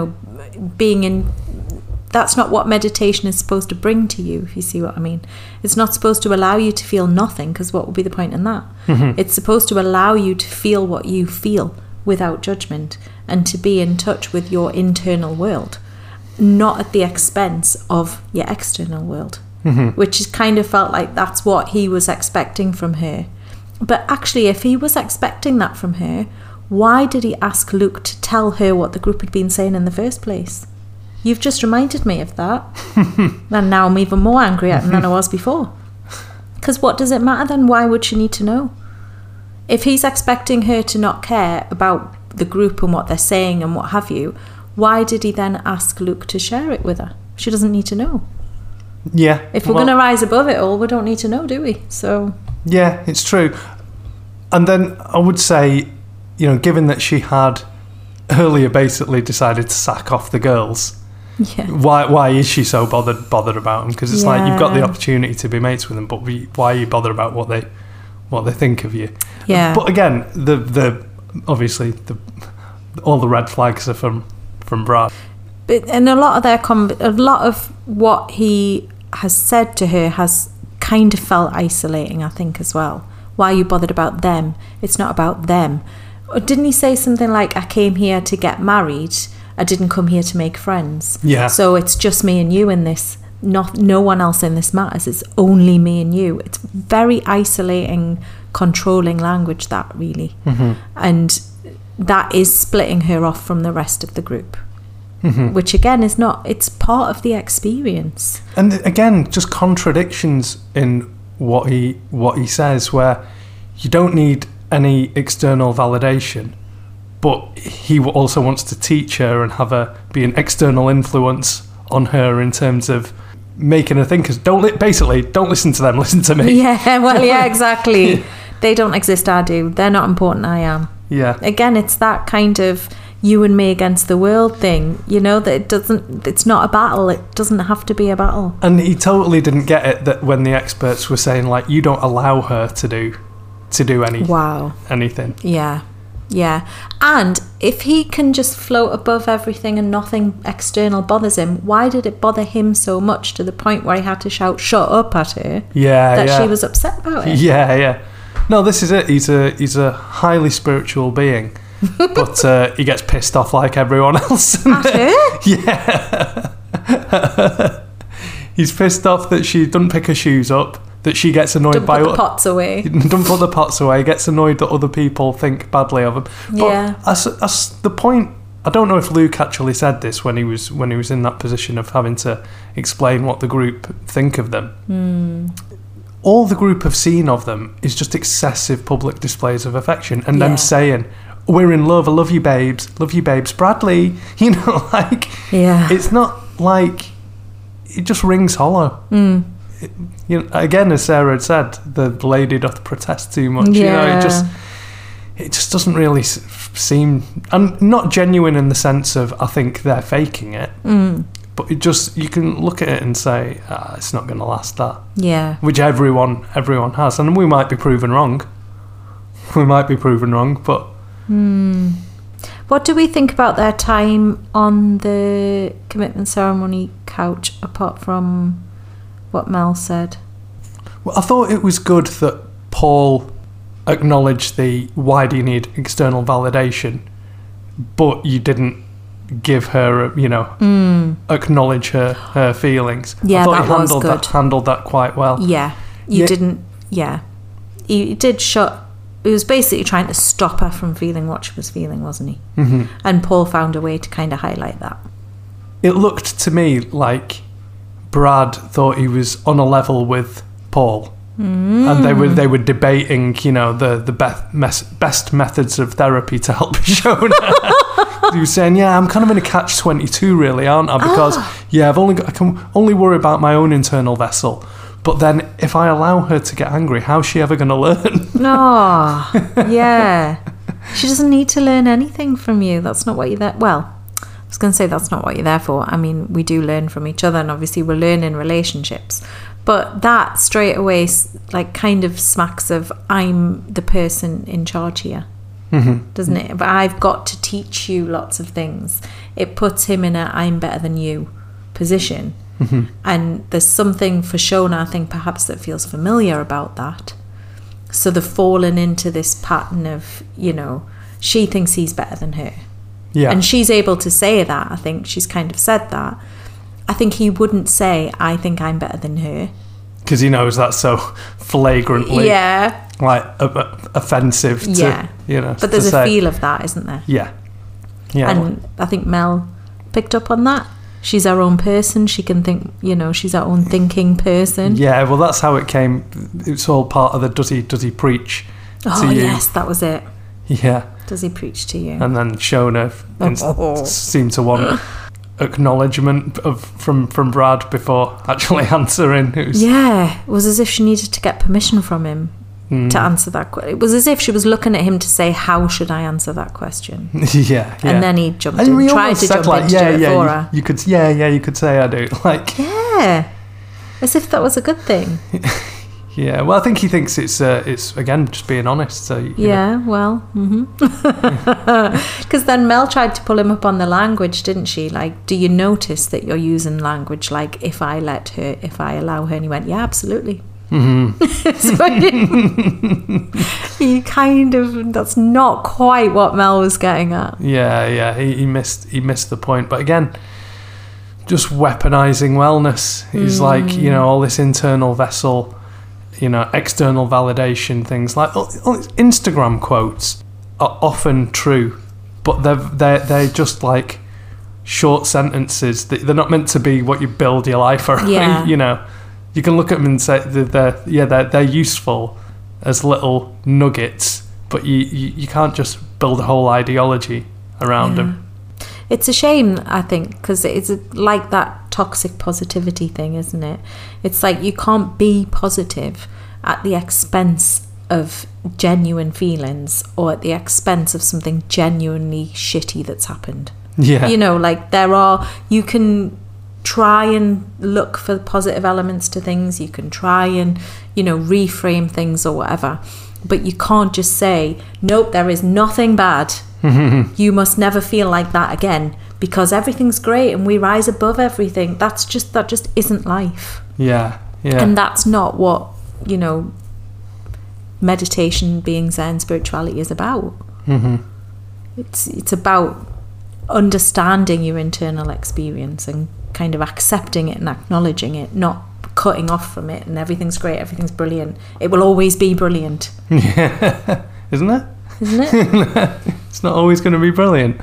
that's not what meditation is supposed to bring to you, if you see what I mean. It's not supposed to allow you to feel nothing, because what would be the point in that? It's supposed to allow you to feel what you feel without judgment, and to be in touch with your internal world, not at the expense of your external world, which is kind of felt like that's what he was expecting from her. But actually, if he was expecting that from her, why did he ask Luke to tell her what the group had been saying in the first place? You've just reminded me of that. And now I'm even more angry at him than I was before. Because what does it matter then? Why would she need to know? If he's expecting her to not care about the group and what they're saying and what have you, why did he then ask Luke to share it with her? She doesn't need to know. Yeah. If we're going to rise above it all, we don't need to know, do we? So... Yeah, it's true. And then I would say, given that she had earlier basically decided to sack off the girls, why is she so bothered about them? Because it's like, you've got the opportunity to be mates with them, but why are you bothered about what they think of you? Yeah. But again, obviously all the red flags are from Brad. And a lot of what he has said to her has kind of felt isolating, I think, as well. Why are you bothered about them? It's not about them. Or didn't he say something like, I came here to get married, I didn't come here to make friends? Yeah. So it's just me and you in this. No one else in this matters. It's only me and you. It's very isolating, controlling language, that really. And that is splitting her off from the rest of the group. Which again is not, it's part of the experience. And again, just contradictions in what he says, where you don't need any external validation, but he also wants to teach her and have her be an external influence on her in terms of making her think, don't listen to them, listen to me. Yeah, well, yeah, exactly. They don't exist, I do. They're not important, I am. Yeah. Again, it's that kind of you and me against the world thing, that it's not a battle. It doesn't have to be a battle. And he totally didn't get it that when the experts were saying, like, you don't allow her to do anything. Yeah. And if he can just float above everything and nothing external bothers him, why did it bother him so much to the point where he had to shout shut up at her? She was upset about it. Yeah. No, this is it. He's a highly spiritual being. But he gets pissed off like everyone else. At her? Yeah. He's pissed off that she doesn't pick her shoes up, that she gets annoyed by... Don't put the pots away. Don't put the pots away. Gets annoyed that other people think badly of him. But as the point... I don't know if Luke actually said this when he was in that position of having to explain what the group think of them. All the group have seen of them is just excessive public displays of affection, and them saying, we're in love, I love you babes, Bradley, it's not like, it just rings hollow. Again, as Sarah had said, the lady doth protest too much. It just doesn't really seem, and not genuine in the sense of I think they're faking it, but it just, you can look at it and say, it's not going to last, that. Yeah. Which everyone has, and we might be proven wrong. But what do we think about their time on the commitment ceremony couch, apart from what Mel said? Well, I thought it was good that Paul acknowledged the why do you need external validation, but you didn't give her, acknowledge her feelings. Yeah, I thought that he handled that quite well. Yeah, didn't. Yeah, he did shut. He was basically trying to stop her from feeling what she was feeling, wasn't he? And Paul found a way to kind of highlight that. It looked to me like Brad thought he was on a level with Paul. And they were debating, you know, the best methods of therapy to help Shona. He was saying, yeah, I'm kind of in a catch-22 really, aren't I? Because I can only worry about my own internal vessel. But then if I allow her to get angry, how's she ever going to learn? No, yeah. She doesn't need to learn anything from you. That's not what you're there. Well, I was going to say that's not what you're there for. I mean, we do learn from each other, and obviously we learn in relationships. But that straight away, like, kind of smacks of I'm the person in charge here, doesn't it? But I've got to teach you lots of things. It puts him in a I'm better than you position. And there's something for Shona, I think, perhaps that feels familiar about that. So they've fallen into this pattern of, you know, she thinks he's better than her. Yeah. And she's able to say that. I think she's kind of said that. I think he wouldn't say, I think I'm better than her. Because he knows that's so flagrantly like offensive to, you know. But there's a feel of that, isn't there? Yeah. And I think Mel picked up on that. She's our own person. She can think, you know, she's our own thinking person. Yeah, well, that's how it came. It's all part of the does he preach to you? Yes, that was it. Yeah. Does he preach to you? And then Shona seemed to want acknowledgement from Brad before actually answering. It was as if she needed to get permission from him to answer that question. It was as if she was looking at him to say, how should I answer that question? Yeah. And then he jumped in, tried to jump in to do it for her. You could say I do. Like, yeah, as if that was a good thing. Yeah, well, I think he thinks it's again just being honest. So because then Mel tried to pull him up on the language, didn't she? Like, do you notice that you're using language like if I allow her? And he went, yeah, absolutely. So he kind of, that's not quite what Mel was getting at. Yeah, he missed the point. But again, just weaponizing wellness is like, you know, all this internal vessel. You know, external validation, things like Instagram quotes are often true, but they're just like short sentences. They're not meant to be what you build your life around. Yeah. You know, you can look at them and say they're useful as little nuggets, but you can't just build a whole ideology around them. It's a shame, I think, because it's like that toxic positivity thing, isn't it? It's like you can't be positive at the expense of genuine feelings or at the expense of something genuinely shitty that's happened. Yeah. You know, like you can try and look for positive elements to things. You can try and, you know, reframe things or whatever. But you can't just say, nope, there is nothing bad. You must never feel like that again because everything's great and we rise above everything. That just isn't life. Yeah. And that's not what, you know, meditation, being Zen, spirituality is about. It's about understanding your internal experience and kind of accepting it and acknowledging it, not cutting off from it and everything's great, everything's brilliant. It will always be brilliant. Yeah. Isn't it? It's not always going to be brilliant.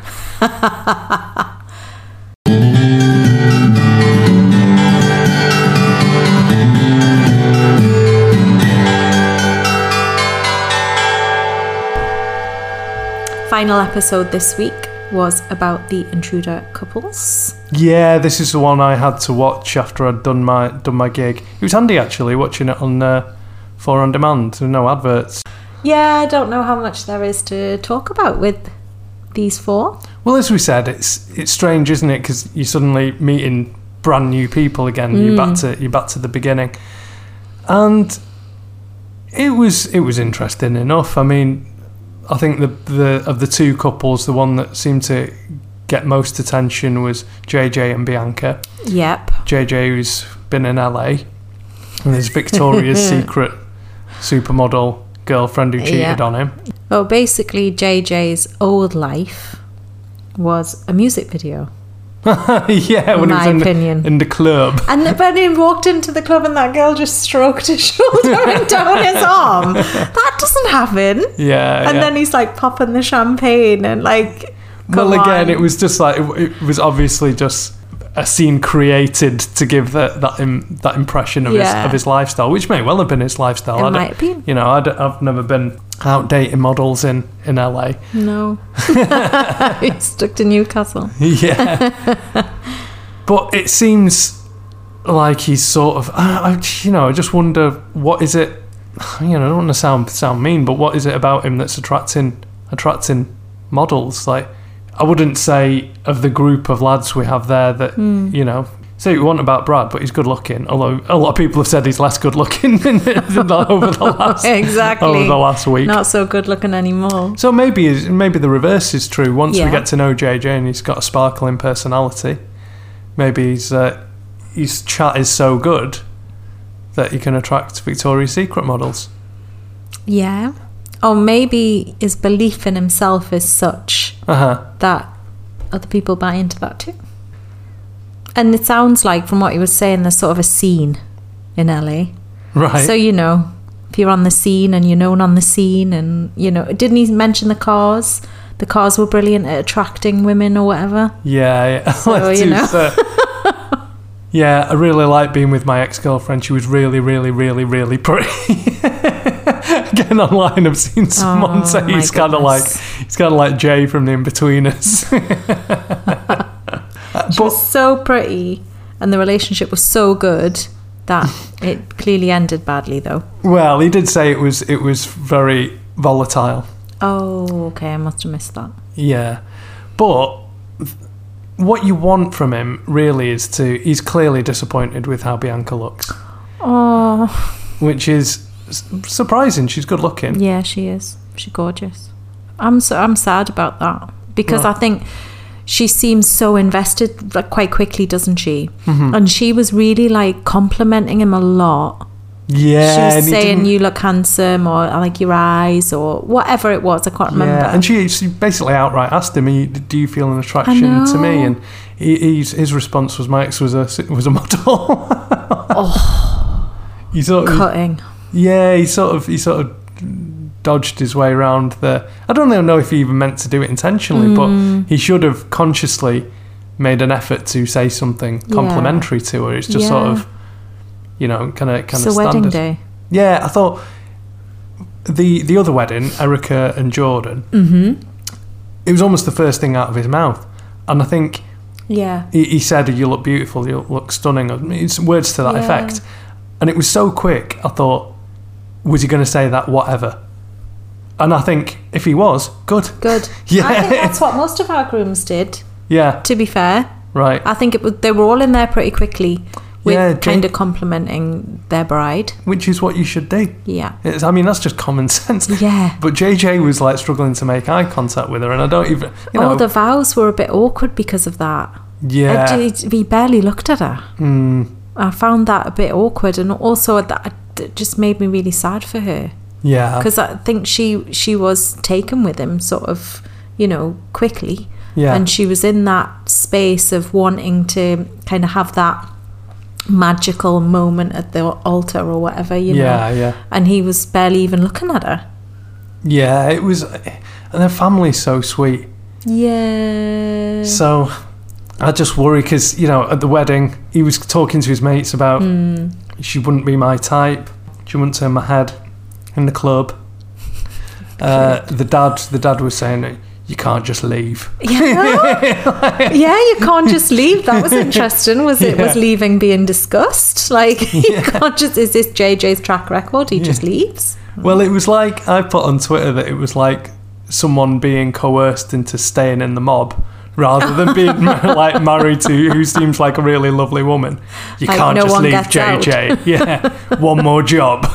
Final episode this week was about the intruder couples. Yeah, this is the one I had to watch after I'd done my gig. It was handy actually watching it on 4 on demand. There were no adverts. Yeah, I don't know how much there is to talk about with these 4. Well, as we said, it's strange, isn't it? Because you're suddenly meeting brand new people again. You're back to the beginning, and it was interesting enough. I mean, I think of the 2 couples, the one that seemed to get most attention was JJ and Bianca. Yep. JJ, who's been in LA, and there's Victoria's Secret supermodel girlfriend who cheated on him. Well, basically JJ's old life was a music video. Yeah, when he was in the club. And when he walked into the club and that girl just stroked his shoulder and down his arm. That doesn't happen. Yeah. And then he's like popping the champagne and like, it was just like, it was obviously just a scene created to give that impression of his lifestyle, which may well have been his lifestyle. It might have been. You know, I've never been out dating models in LA. No. He's stuck to Newcastle. Yeah. But it seems like he's sort of, I just wonder, what is it, I don't want to sound mean, but what is it about him that's attracting models? Like, I wouldn't say of the group of lads we have there that, say what you want about Brad, but he's good looking. Although a lot of people have said he's less good looking over the last week. Not so good looking anymore. So maybe the reverse is true. Once we get to know JJ and he's got a sparkling personality, maybe his chat is so good that he can attract Victoria's Secret models. Yeah. Or maybe his belief in himself is such that other people buy into that too. And it sounds like, from what he was saying, there's sort of a scene in LA. Right. So, if you're on the scene and you're known on the scene, and, didn't he mention the cars? The cars were brilliant at attracting women or whatever. Yeah. So, yeah, I really like being with my ex-girlfriend. She was really, really, really, really pretty. Again, online I've seen someone say he's kind of like Jay from The Inbetweeners. She was so pretty, and the relationship was so good that it clearly ended badly, though. Well, he did say it was very volatile. Oh, okay, I must have missed that. Yeah, but what you want from him really is he's clearly disappointed with how Bianca looks. Oh, which is surprising. She's good looking. Yeah, she is. She's gorgeous. I'm sad about that, because I think she seems so invested quite quickly, doesn't she? Mm-hmm. And she was really complimenting him a lot. Yeah, she was saying, you look handsome, or I like your eyes, or whatever it was. I can't remember. And she basically outright asked him, do you feel an attraction to me? And his response was, my ex was a model. Cutting. He sort of dodged his way around the... I don't know if he even meant to do it intentionally, but he should have consciously made an effort to say something complimentary to her. It's just sort of, kind of it's a wedding day. Yeah, I thought the other wedding, Erica and Jordan, it was almost the first thing out of his mouth. And I think he said, you look beautiful, you look stunning. It's words to that effect. And it was so quick, I thought, was he going to say that whatever? And I think if he was, good. Yeah. I think that's what most of our grooms did. Yeah. To be fair. Right. I think they were all in there pretty quickly with kind of complimenting their bride. Which is what you should do. Yeah. That's just common sense. Yeah. But JJ was struggling to make eye contact with her, and I don't even... the vows were a bit awkward because of that. Yeah. He barely looked at her. I found that a bit awkward, and also that just made me really sad for her. Yeah. Because I think she was taken with him sort of, quickly. Yeah. And she was in that space of wanting to kind of have that magical moment at the altar or whatever, know. Yeah. And he was barely even looking at her. Yeah, it was... And their family's so sweet. Yeah. So... I just worry because, at the wedding, he was talking to his mates about she wouldn't be my type. She wouldn't turn my head in the club. The dad was saying, you can't just leave. Yeah, you can't just leave. That was interesting. Was leaving being discussed? You can't just... Is this JJ's track record? He just leaves? Well, it was I put on Twitter that it was like someone being coerced into staying in the mob, rather than being married to who seems like a really lovely woman. You can't just leave JJ. Out. Yeah, one more job.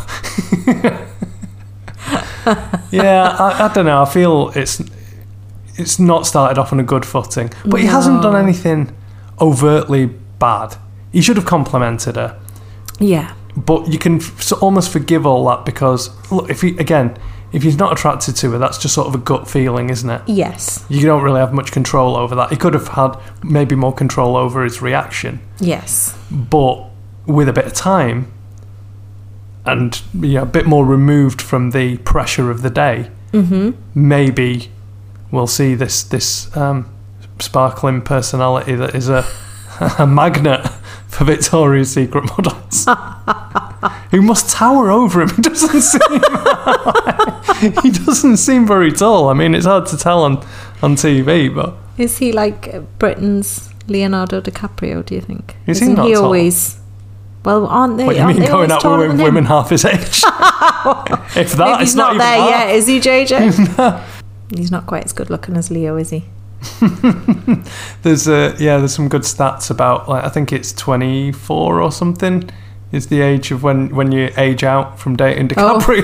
Yeah, I don't know. I feel it's not started off on a good footing. But he hasn't done anything overtly bad. He should have complimented her. Yeah. But you can almost forgive all that because, look, if he's not attracted to her, that's just sort of a gut feeling, isn't it? Yes. You don't really have much control over that. He could have had maybe more control over his reaction. Yes. But with a bit of time and a bit more removed from the pressure of the day, maybe we'll see this sparkling personality that is a a magnet for Victoria's Secret models who must tower over him. He doesn't seem very tall. I mean, it's hard to tell on TV, but is he like Britain's Leonardo DiCaprio, do you think? Isn't he tall? Always... Well, aren't they? What you mean, going out with women half his age? If that, he's it's not even there half. yet, is he, JJ? No. He's not quite as good looking as Leo, is he? There's some good stats about, like, I think it's 24 or something is the age of when you age out from dating DiCaprio.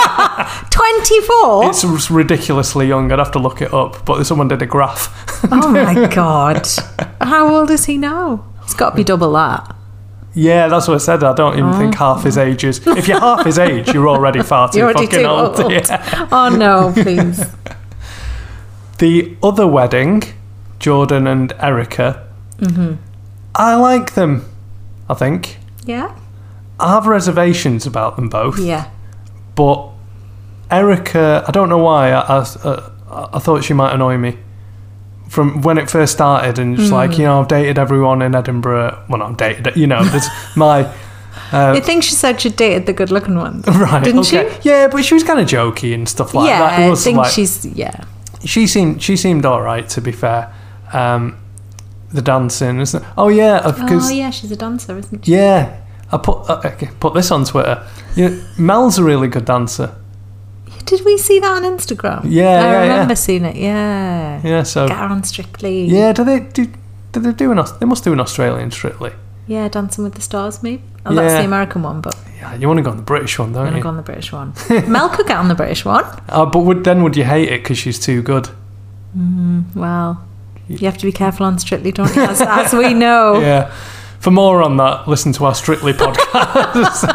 24? It's ridiculously young. I'd have to look it up, but someone did a graph. Oh my God. How old is he now? He's got to be double that. Yeah, that's what I said. I don't even think half his age is. If you're half his age, you're already far too fucking old. Yeah. Oh no, please. The other wedding, Jordan and Erica, I like them, I think. Yeah? I have reservations about them both. Yeah. But Erica, I don't know why, I thought she might annoy me. From when it first started, and just like, I've dated everyone in Edinburgh. Well, not dated, there's my... I think she said she dated the good-looking ones. Right, didn't she? Yeah, but she was kind of jokey and stuff like that. It was, I think like, she's... Yeah. She seemed all right, to be fair. The dancing, isn't it? Oh yeah, because she's a dancer, isn't she? Yeah, I put this on Twitter. Mel's a really good dancer. Did we see that on Instagram? Yeah, I remember seeing it. Yeah. Yeah, so get her on Strictly. Yeah, do they do they must do an Australian Strictly? Yeah, Dancing with the Stars, maybe. Oh, that's the American one, but yeah, you want to go on the British one, don't you? I want to go on the British one. Mel could get on the British one. But would you hate it because she's too good? Well, you have to be careful on Strictly, don't you? As we know. Yeah. For more on that, listen to our Strictly podcast.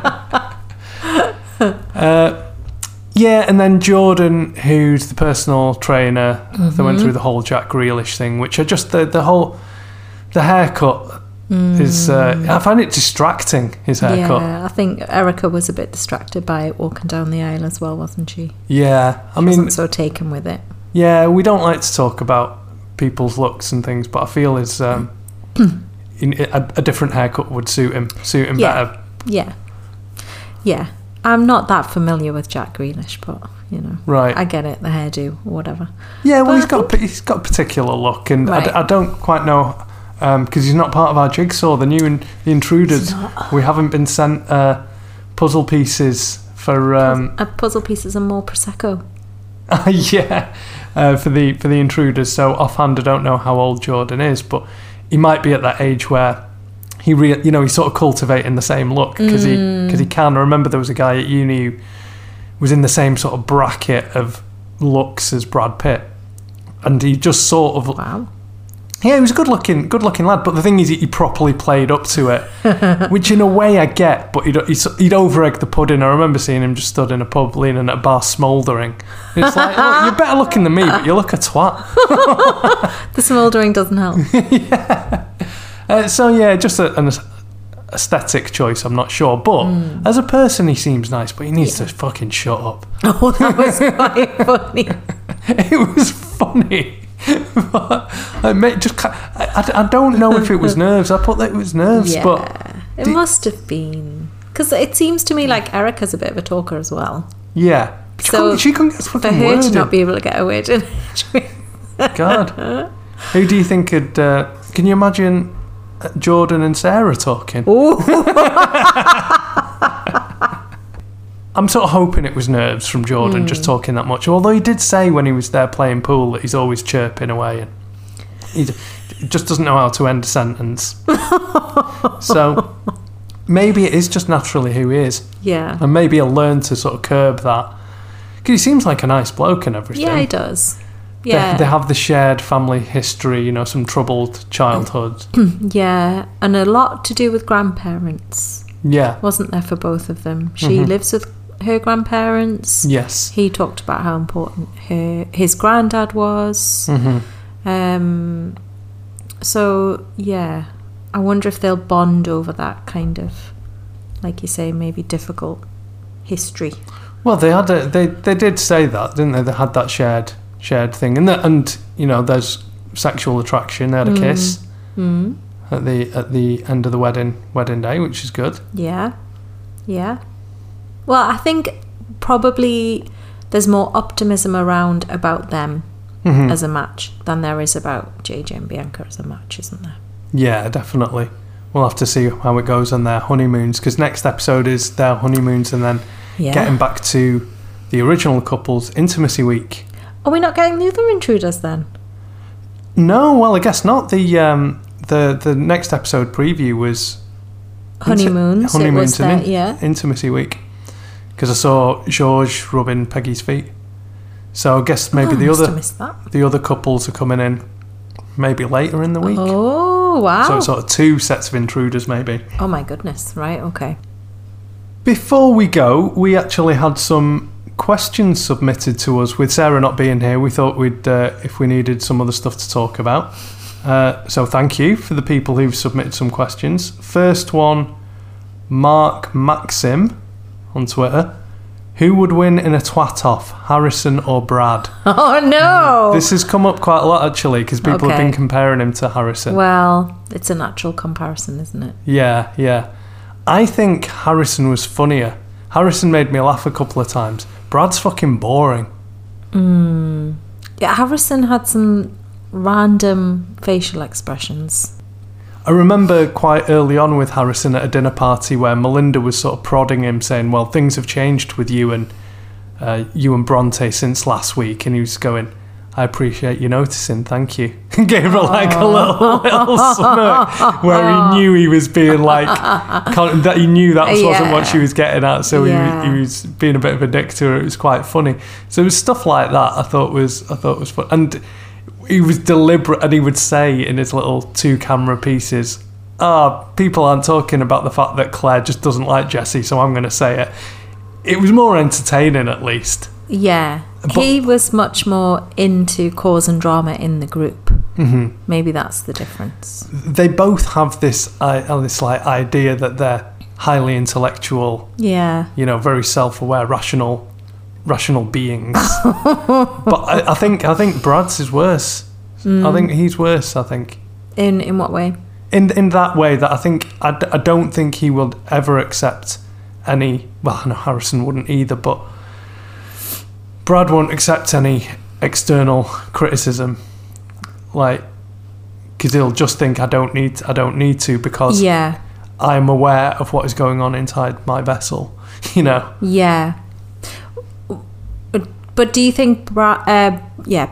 Yeah, and then Jordan, who's the personal trainer, they went through the whole Jack Grealish thing, which are just the haircut is. I find it distracting, his haircut. Yeah, I think Erica was a bit distracted by it walking down the aisle as well, wasn't she? Yeah, She wasn't so taken with it. Yeah, we don't like to talk about people's looks and things, but I feel his a different haircut would suit him better. Yeah. I'm not that familiar with Jack Grealish, but right. I get it, the hairdo or whatever. Yeah, well, he's got a particular look, and right. I don't quite know because he's not part of our jigsaw. The Intruders, we haven't been sent puzzle pieces for puzzle pieces and more prosecco. Yeah, for the Intruders. So offhand, I don't know how old Jordan is, but he might be at that age where he's sort of cultivating the same look because he can. I remember there was a guy at uni who was in the same sort of bracket of looks as Brad Pitt, and he just sort of yeah, he was a good looking lad. But the thing is, he properly played up to it, which in a way I get. But he'd over-egg the pudding. I remember seeing him just stood in a pub leaning at a bar smouldering. It's like, look, you're better looking than me, but you look a twat. The smouldering doesn't help. Yeah. So yeah, just an aesthetic choice, I'm not sure. But as a person, he seems nice, but he needs to fucking shut up. Oh, that was quite funny. It was funny. But I don't know if it was nerves. I put that it was nerves, but it must have been, because it seems to me like Erica's a bit of a talker as well. Yeah, but so she couldn't get fucking for her worded. to not be able to get a word in. God, who do you think could? Can you imagine Jordan and Sarah talking? I'm sort of hoping it was nerves from Jordan just talking that much. Although he did say when he was there playing pool that he's always chirping away and he just doesn't know how to end a sentence. So maybe it is just naturally who he is. Yeah. And maybe he'll learn to sort of curb that. Because he seems like a nice bloke and everything. Yeah, he does. Yeah. They have the shared family history, some troubled childhood. Yeah, and a lot to do with grandparents. Yeah. Wasn't there for both of them? She lives with her grandparents. Yes. He talked about how important his granddad was. So yeah, I wonder if they'll bond over that kind of, like you say, maybe difficult history. Well, they did say that, didn't they? They had that shared thing, and there's sexual attraction. They had a kiss. at the end of the wedding day, which is good. Yeah. Well, I think probably there's more optimism around about them as a match than there is about JJ and Bianca as a match, isn't there? Yeah, definitely. We'll have to see how it goes on their honeymoons, because next episode is their honeymoons and then getting back to the original couple's intimacy week. Are we not getting the other intruders then? No, well, I guess not. The next episode preview was honeymoons. And intimacy week, because I saw George rubbing Peggy's feet. So I guess maybe the other couples are coming in maybe later in the week. Oh, wow. So it's sort of 2 sets of intruders maybe. Oh my goodness, right, okay. Before we go, we actually had some questions submitted to us. With Sarah not being here, we thought we'd, if we needed some other stuff to talk about. So thank you for the people who've submitted some questions. First one, Mark Maxim on Twitter. Who would win in a twat-off, Harrison or Brad? Oh, no! This has come up quite a lot, actually, because people have been comparing him to Harrison. Well, it's a natural comparison, isn't it? Yeah. I think Harrison was funnier. Harrison made me laugh a couple of times. Brad's fucking boring. Yeah, Harrison had some random facial expressions. I remember quite early on with Harrison at a dinner party where Melinda was sort of prodding him, saying, well, things have changed with you and Bronte since last week. And he was going, I appreciate you noticing, thank you. And gave her like a little smirk where he knew he was being like, that he knew that wasn't what she was getting at. So he was being a bit of a dick to her. It was quite funny. So it was stuff like that I thought was fun. And he was deliberate, and he would say in his little 2 camera pieces, people aren't talking about the fact that Claire just doesn't like Jessie, so I'm going to say it. It was more entertaining, at least. Yeah. He was much more into cause and drama in the group. Mm-hmm. Maybe that's the difference. They both have this like idea that they're highly intellectual, very self-aware, rational beings. But I think Brad's is worse. I think he's worse. I think. In what way? In that way that I think I don't think he will ever accept any. Well, I know Harrison wouldn't either, but Brad won't accept any external criticism, like, because he'll just think I don't need to because I'm aware of what is going on inside my vessel. Yeah. But do you think Brad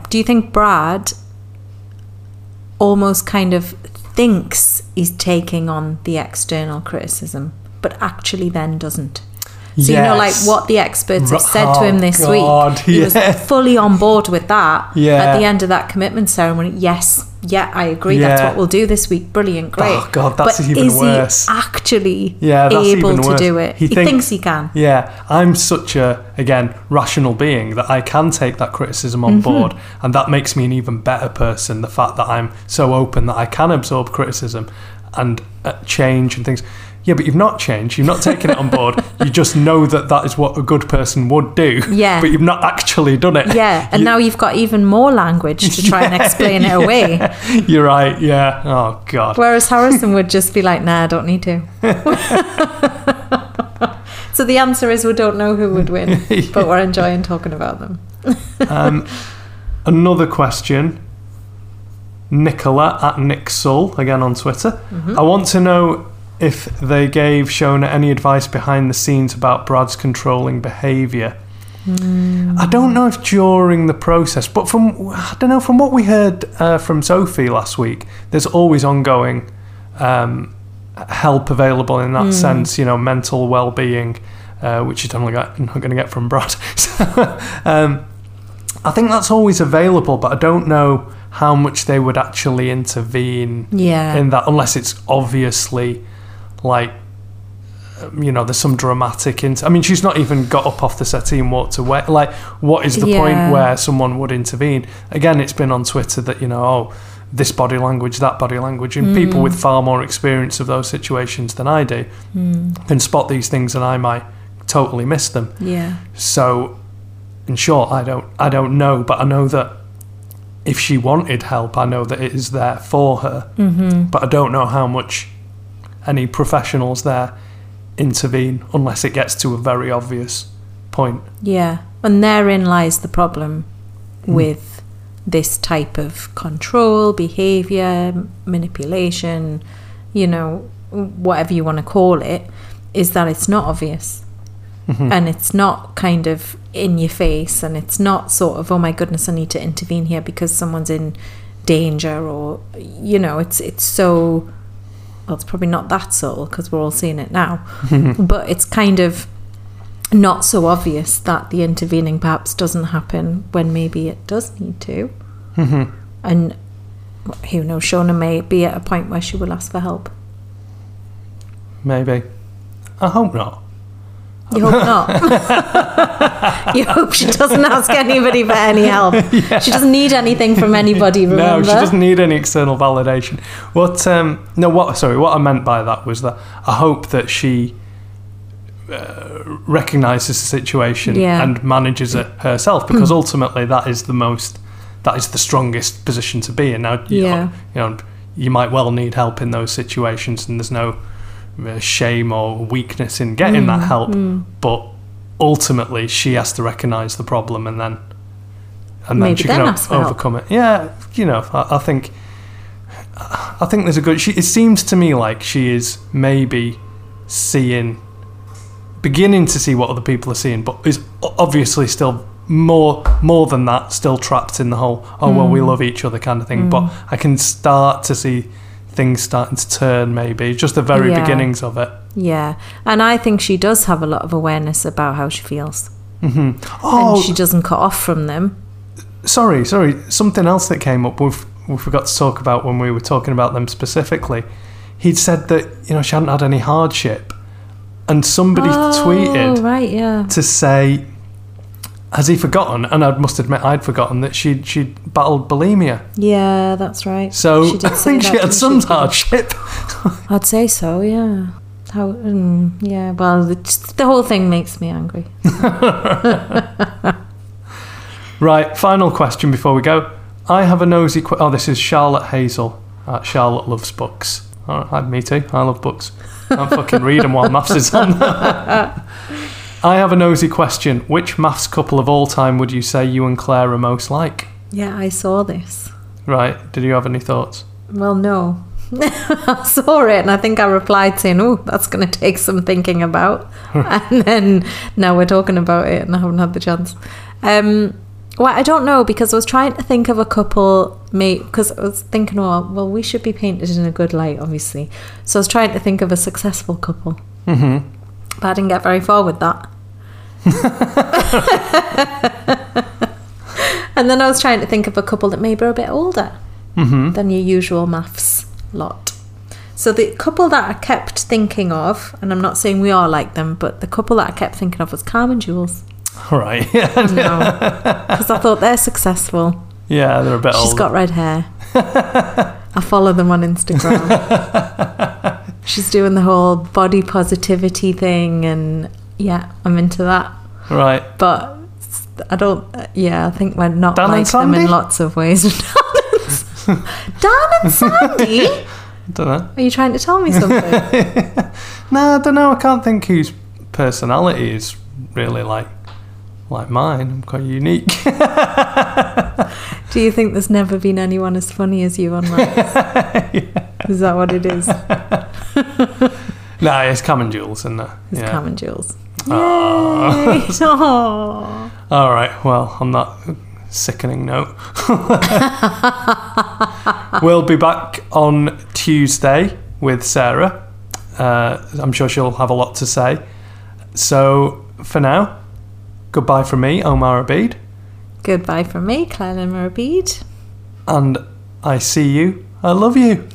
almost kind of thinks he's taking on the external criticism, but actually then doesn't? So like what the experts have said to him this week, he was fully on board with that. At the end of that commitment ceremony, I agree. That's what we'll do this week. Brilliant, great. Oh God, that's but even worse. Is he actually able to do it? He thinks he can. Yeah, I'm such a rational being that I can take that criticism on board, and that makes me an even better person. The fact that I'm so open that I can absorb criticism and change and things. Yeah, but you've not changed. You've not taken it on board. You just know that is what a good person would do. Yeah. But you've not actually done it. Yeah, and now you've got even more language to try and explain it away. You're right, yeah. Oh, God. Whereas Harrison would just be like, nah, I don't need to. So the answer is we don't know who would win, but we're enjoying talking about them. Another question. Nicola at Nick Sull, again on Twitter. I want to know if they gave Shona any advice behind the scenes about Brad's controlling behaviour. I don't know if during the process, but from what we heard from Sophie last week, there's always ongoing help available in that sense, mental well-being, which you're not going to get from Brad. So, I think that's always available, but I don't know how much they would actually intervene in that, unless it's obviously like, there's some dramatic she's not even got up off the settee and walked away. Like, what is the point where someone would intervene? Again, it's been on Twitter that, this body language, that body language, and people with far more experience of those situations than I do can spot these things, and I might totally miss them. So, in short, I don't know, but I know that if she wanted help, I know that it is there for her. But I don't know how much any professionals there intervene unless it gets to a very obvious point. Yeah, and therein lies the problem with this type of control, behaviour, manipulation, whatever you want to call it, is that it's not obvious. And it's not kind of in your face, and it's not sort of, oh my goodness, I need to intervene here because someone's in danger, or, it's so, well, it's probably not that subtle because we're all seeing it now, but it's kind of not so obvious that the intervening perhaps doesn't happen when maybe it does need to. And who knows, Shona may be at a point where she will ask for help. Maybe. I hope not. You hope not. You hope she doesn't ask anybody for any help. Yeah. She doesn't need anything from anybody, remember? No, she doesn't need any external validation. What I meant by that was that I hope that she recognises the situation and manages it herself, because ultimately that is the strongest position to be in. Now, you might well need help in those situations, and there's no shame or weakness in getting that help, but ultimately she has to recognise the problem, and then she can overcome it. Yeah, I think there's a good. It seems to me like she is maybe beginning to see what other people are seeing, but is obviously still more than that, still trapped in the whole we love each other kind of thing. But I can start to see things starting to turn, maybe just the very beginnings of it. Yeah, and I think she does have a lot of awareness about how she feels. And she doesn't cut off from them. Sorry, something else that came up we forgot to talk about when we were talking about them specifically. He'd said that she hadn't had any hardship, and somebody tweeted to say, has he forgotten? And I must admit I'd forgotten that she'd battled bulimia. Yeah, that's right. So I think she had some hardship. I'd say so, yeah. Well, the whole thing makes me angry. Right, final question before we go. I have a nosy... this is Charlotte Hazel at Charlotte Loves Books. All right, me too. I love books. I'm fucking reading while maths is on. I have a nosy question. Which maths couple of all time would you say you and Claire are most like? Yeah, I saw this. Right. Did you have any thoughts? Well, no. I saw it and I think I replied saying, oh, that's going to take some thinking about. And then now we're talking about it and I haven't had the chance. Well, I don't know, because I was trying to think of a couple, because I was thinking, we should be painted in a good light, obviously. So I was trying to think of a successful couple. Mm-hmm. But I didn't get very far with that. And then I was trying to think of a couple that maybe are a bit older than your usual maths lot. So the couple that I kept thinking of, and I'm not saying we are like them, but the couple that I kept thinking of was Carmen and Jules. Right. Because I thought they're successful. Yeah, they're a bit older. She's got red hair. I follow them on Instagram. She's doing the whole body positivity thing, and yeah, I'm into that. Right. But I think we're not Dan like them in lots of ways. Dan and Sandy? I don't know. Are you trying to tell me something? No, I don't know. I can't think whose personality is really like mine. I'm quite unique. Do you think there's never been anyone as funny as you online? Yeah. Is that what it is? No, it's Cam and Jules, isn't it? It's Cam and Jules. Oh. All right, well, on that sickening note, we'll be back on Tuesday with Sarah. I'm sure she'll have a lot to say. So, for now, goodbye from me, Omar Abid. Goodbye from me, Clelima Abid. And I see you. I love you.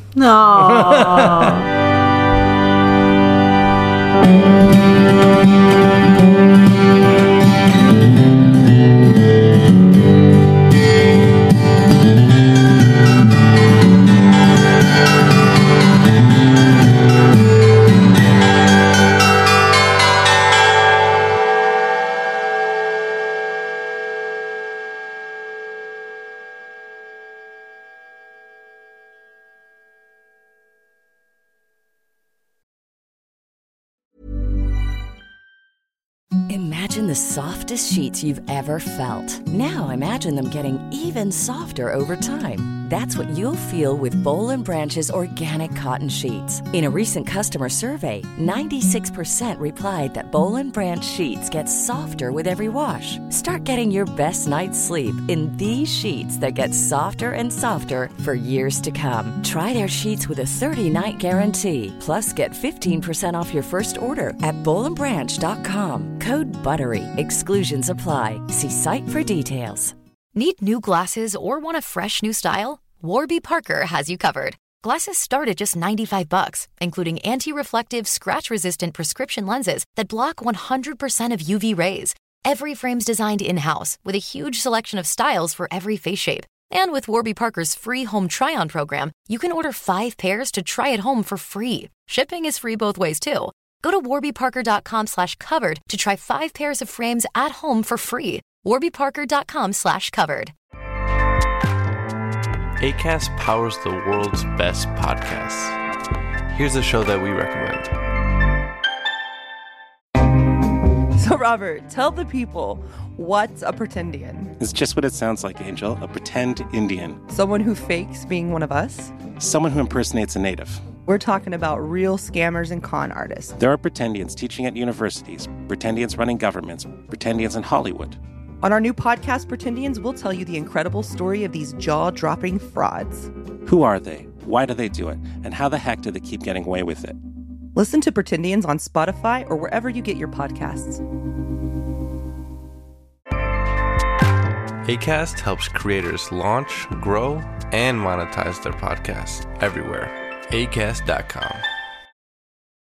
Imagine the softest sheets you've ever felt. Now imagine them getting even softer over time. That's what you'll feel with Boll & Branch's organic cotton sheets. In a recent customer survey, 96% replied that Boll & Branch sheets get softer with every wash. Start getting your best night's sleep in these sheets that get softer and softer for years to come. Try their sheets with a 30-night guarantee. Plus, get 15% off your first order at bollandbranch.com. Code BUTTERY. Exclusions apply. See site for details. Need new glasses or want a fresh new style? Warby Parker has you covered. Glasses start at just $95, including anti-reflective, scratch-resistant prescription lenses that block 100% of UV rays. Every frame's designed in-house with a huge selection of styles for every face shape. And with Warby Parker's free home try-on program, you can order 5 pairs to try at home for free. Shipping is free both ways, too. Go to warbyparker.com/covered to try 5 pairs of frames at home for free. warbyparker.com/covered. Acast powers the world's best podcasts. Here's a show that we recommend. So, Robert, tell the people, what's a pretendian? It's just what it sounds like, Angel. A pretend Indian. Someone who fakes being one of us? Someone who impersonates a native. We're talking about real scammers and con artists. There are pretendians teaching at universities, pretendians running governments, pretendians in Hollywood. On our new podcast, Pretendians, we'll tell you the incredible story of these jaw-dropping frauds. Who are they? Why do they do it? And how the heck do they keep getting away with it? Listen to Pretendians on Spotify or wherever you get your podcasts. Acast helps creators launch, grow, and monetize their podcasts everywhere. Acast.com.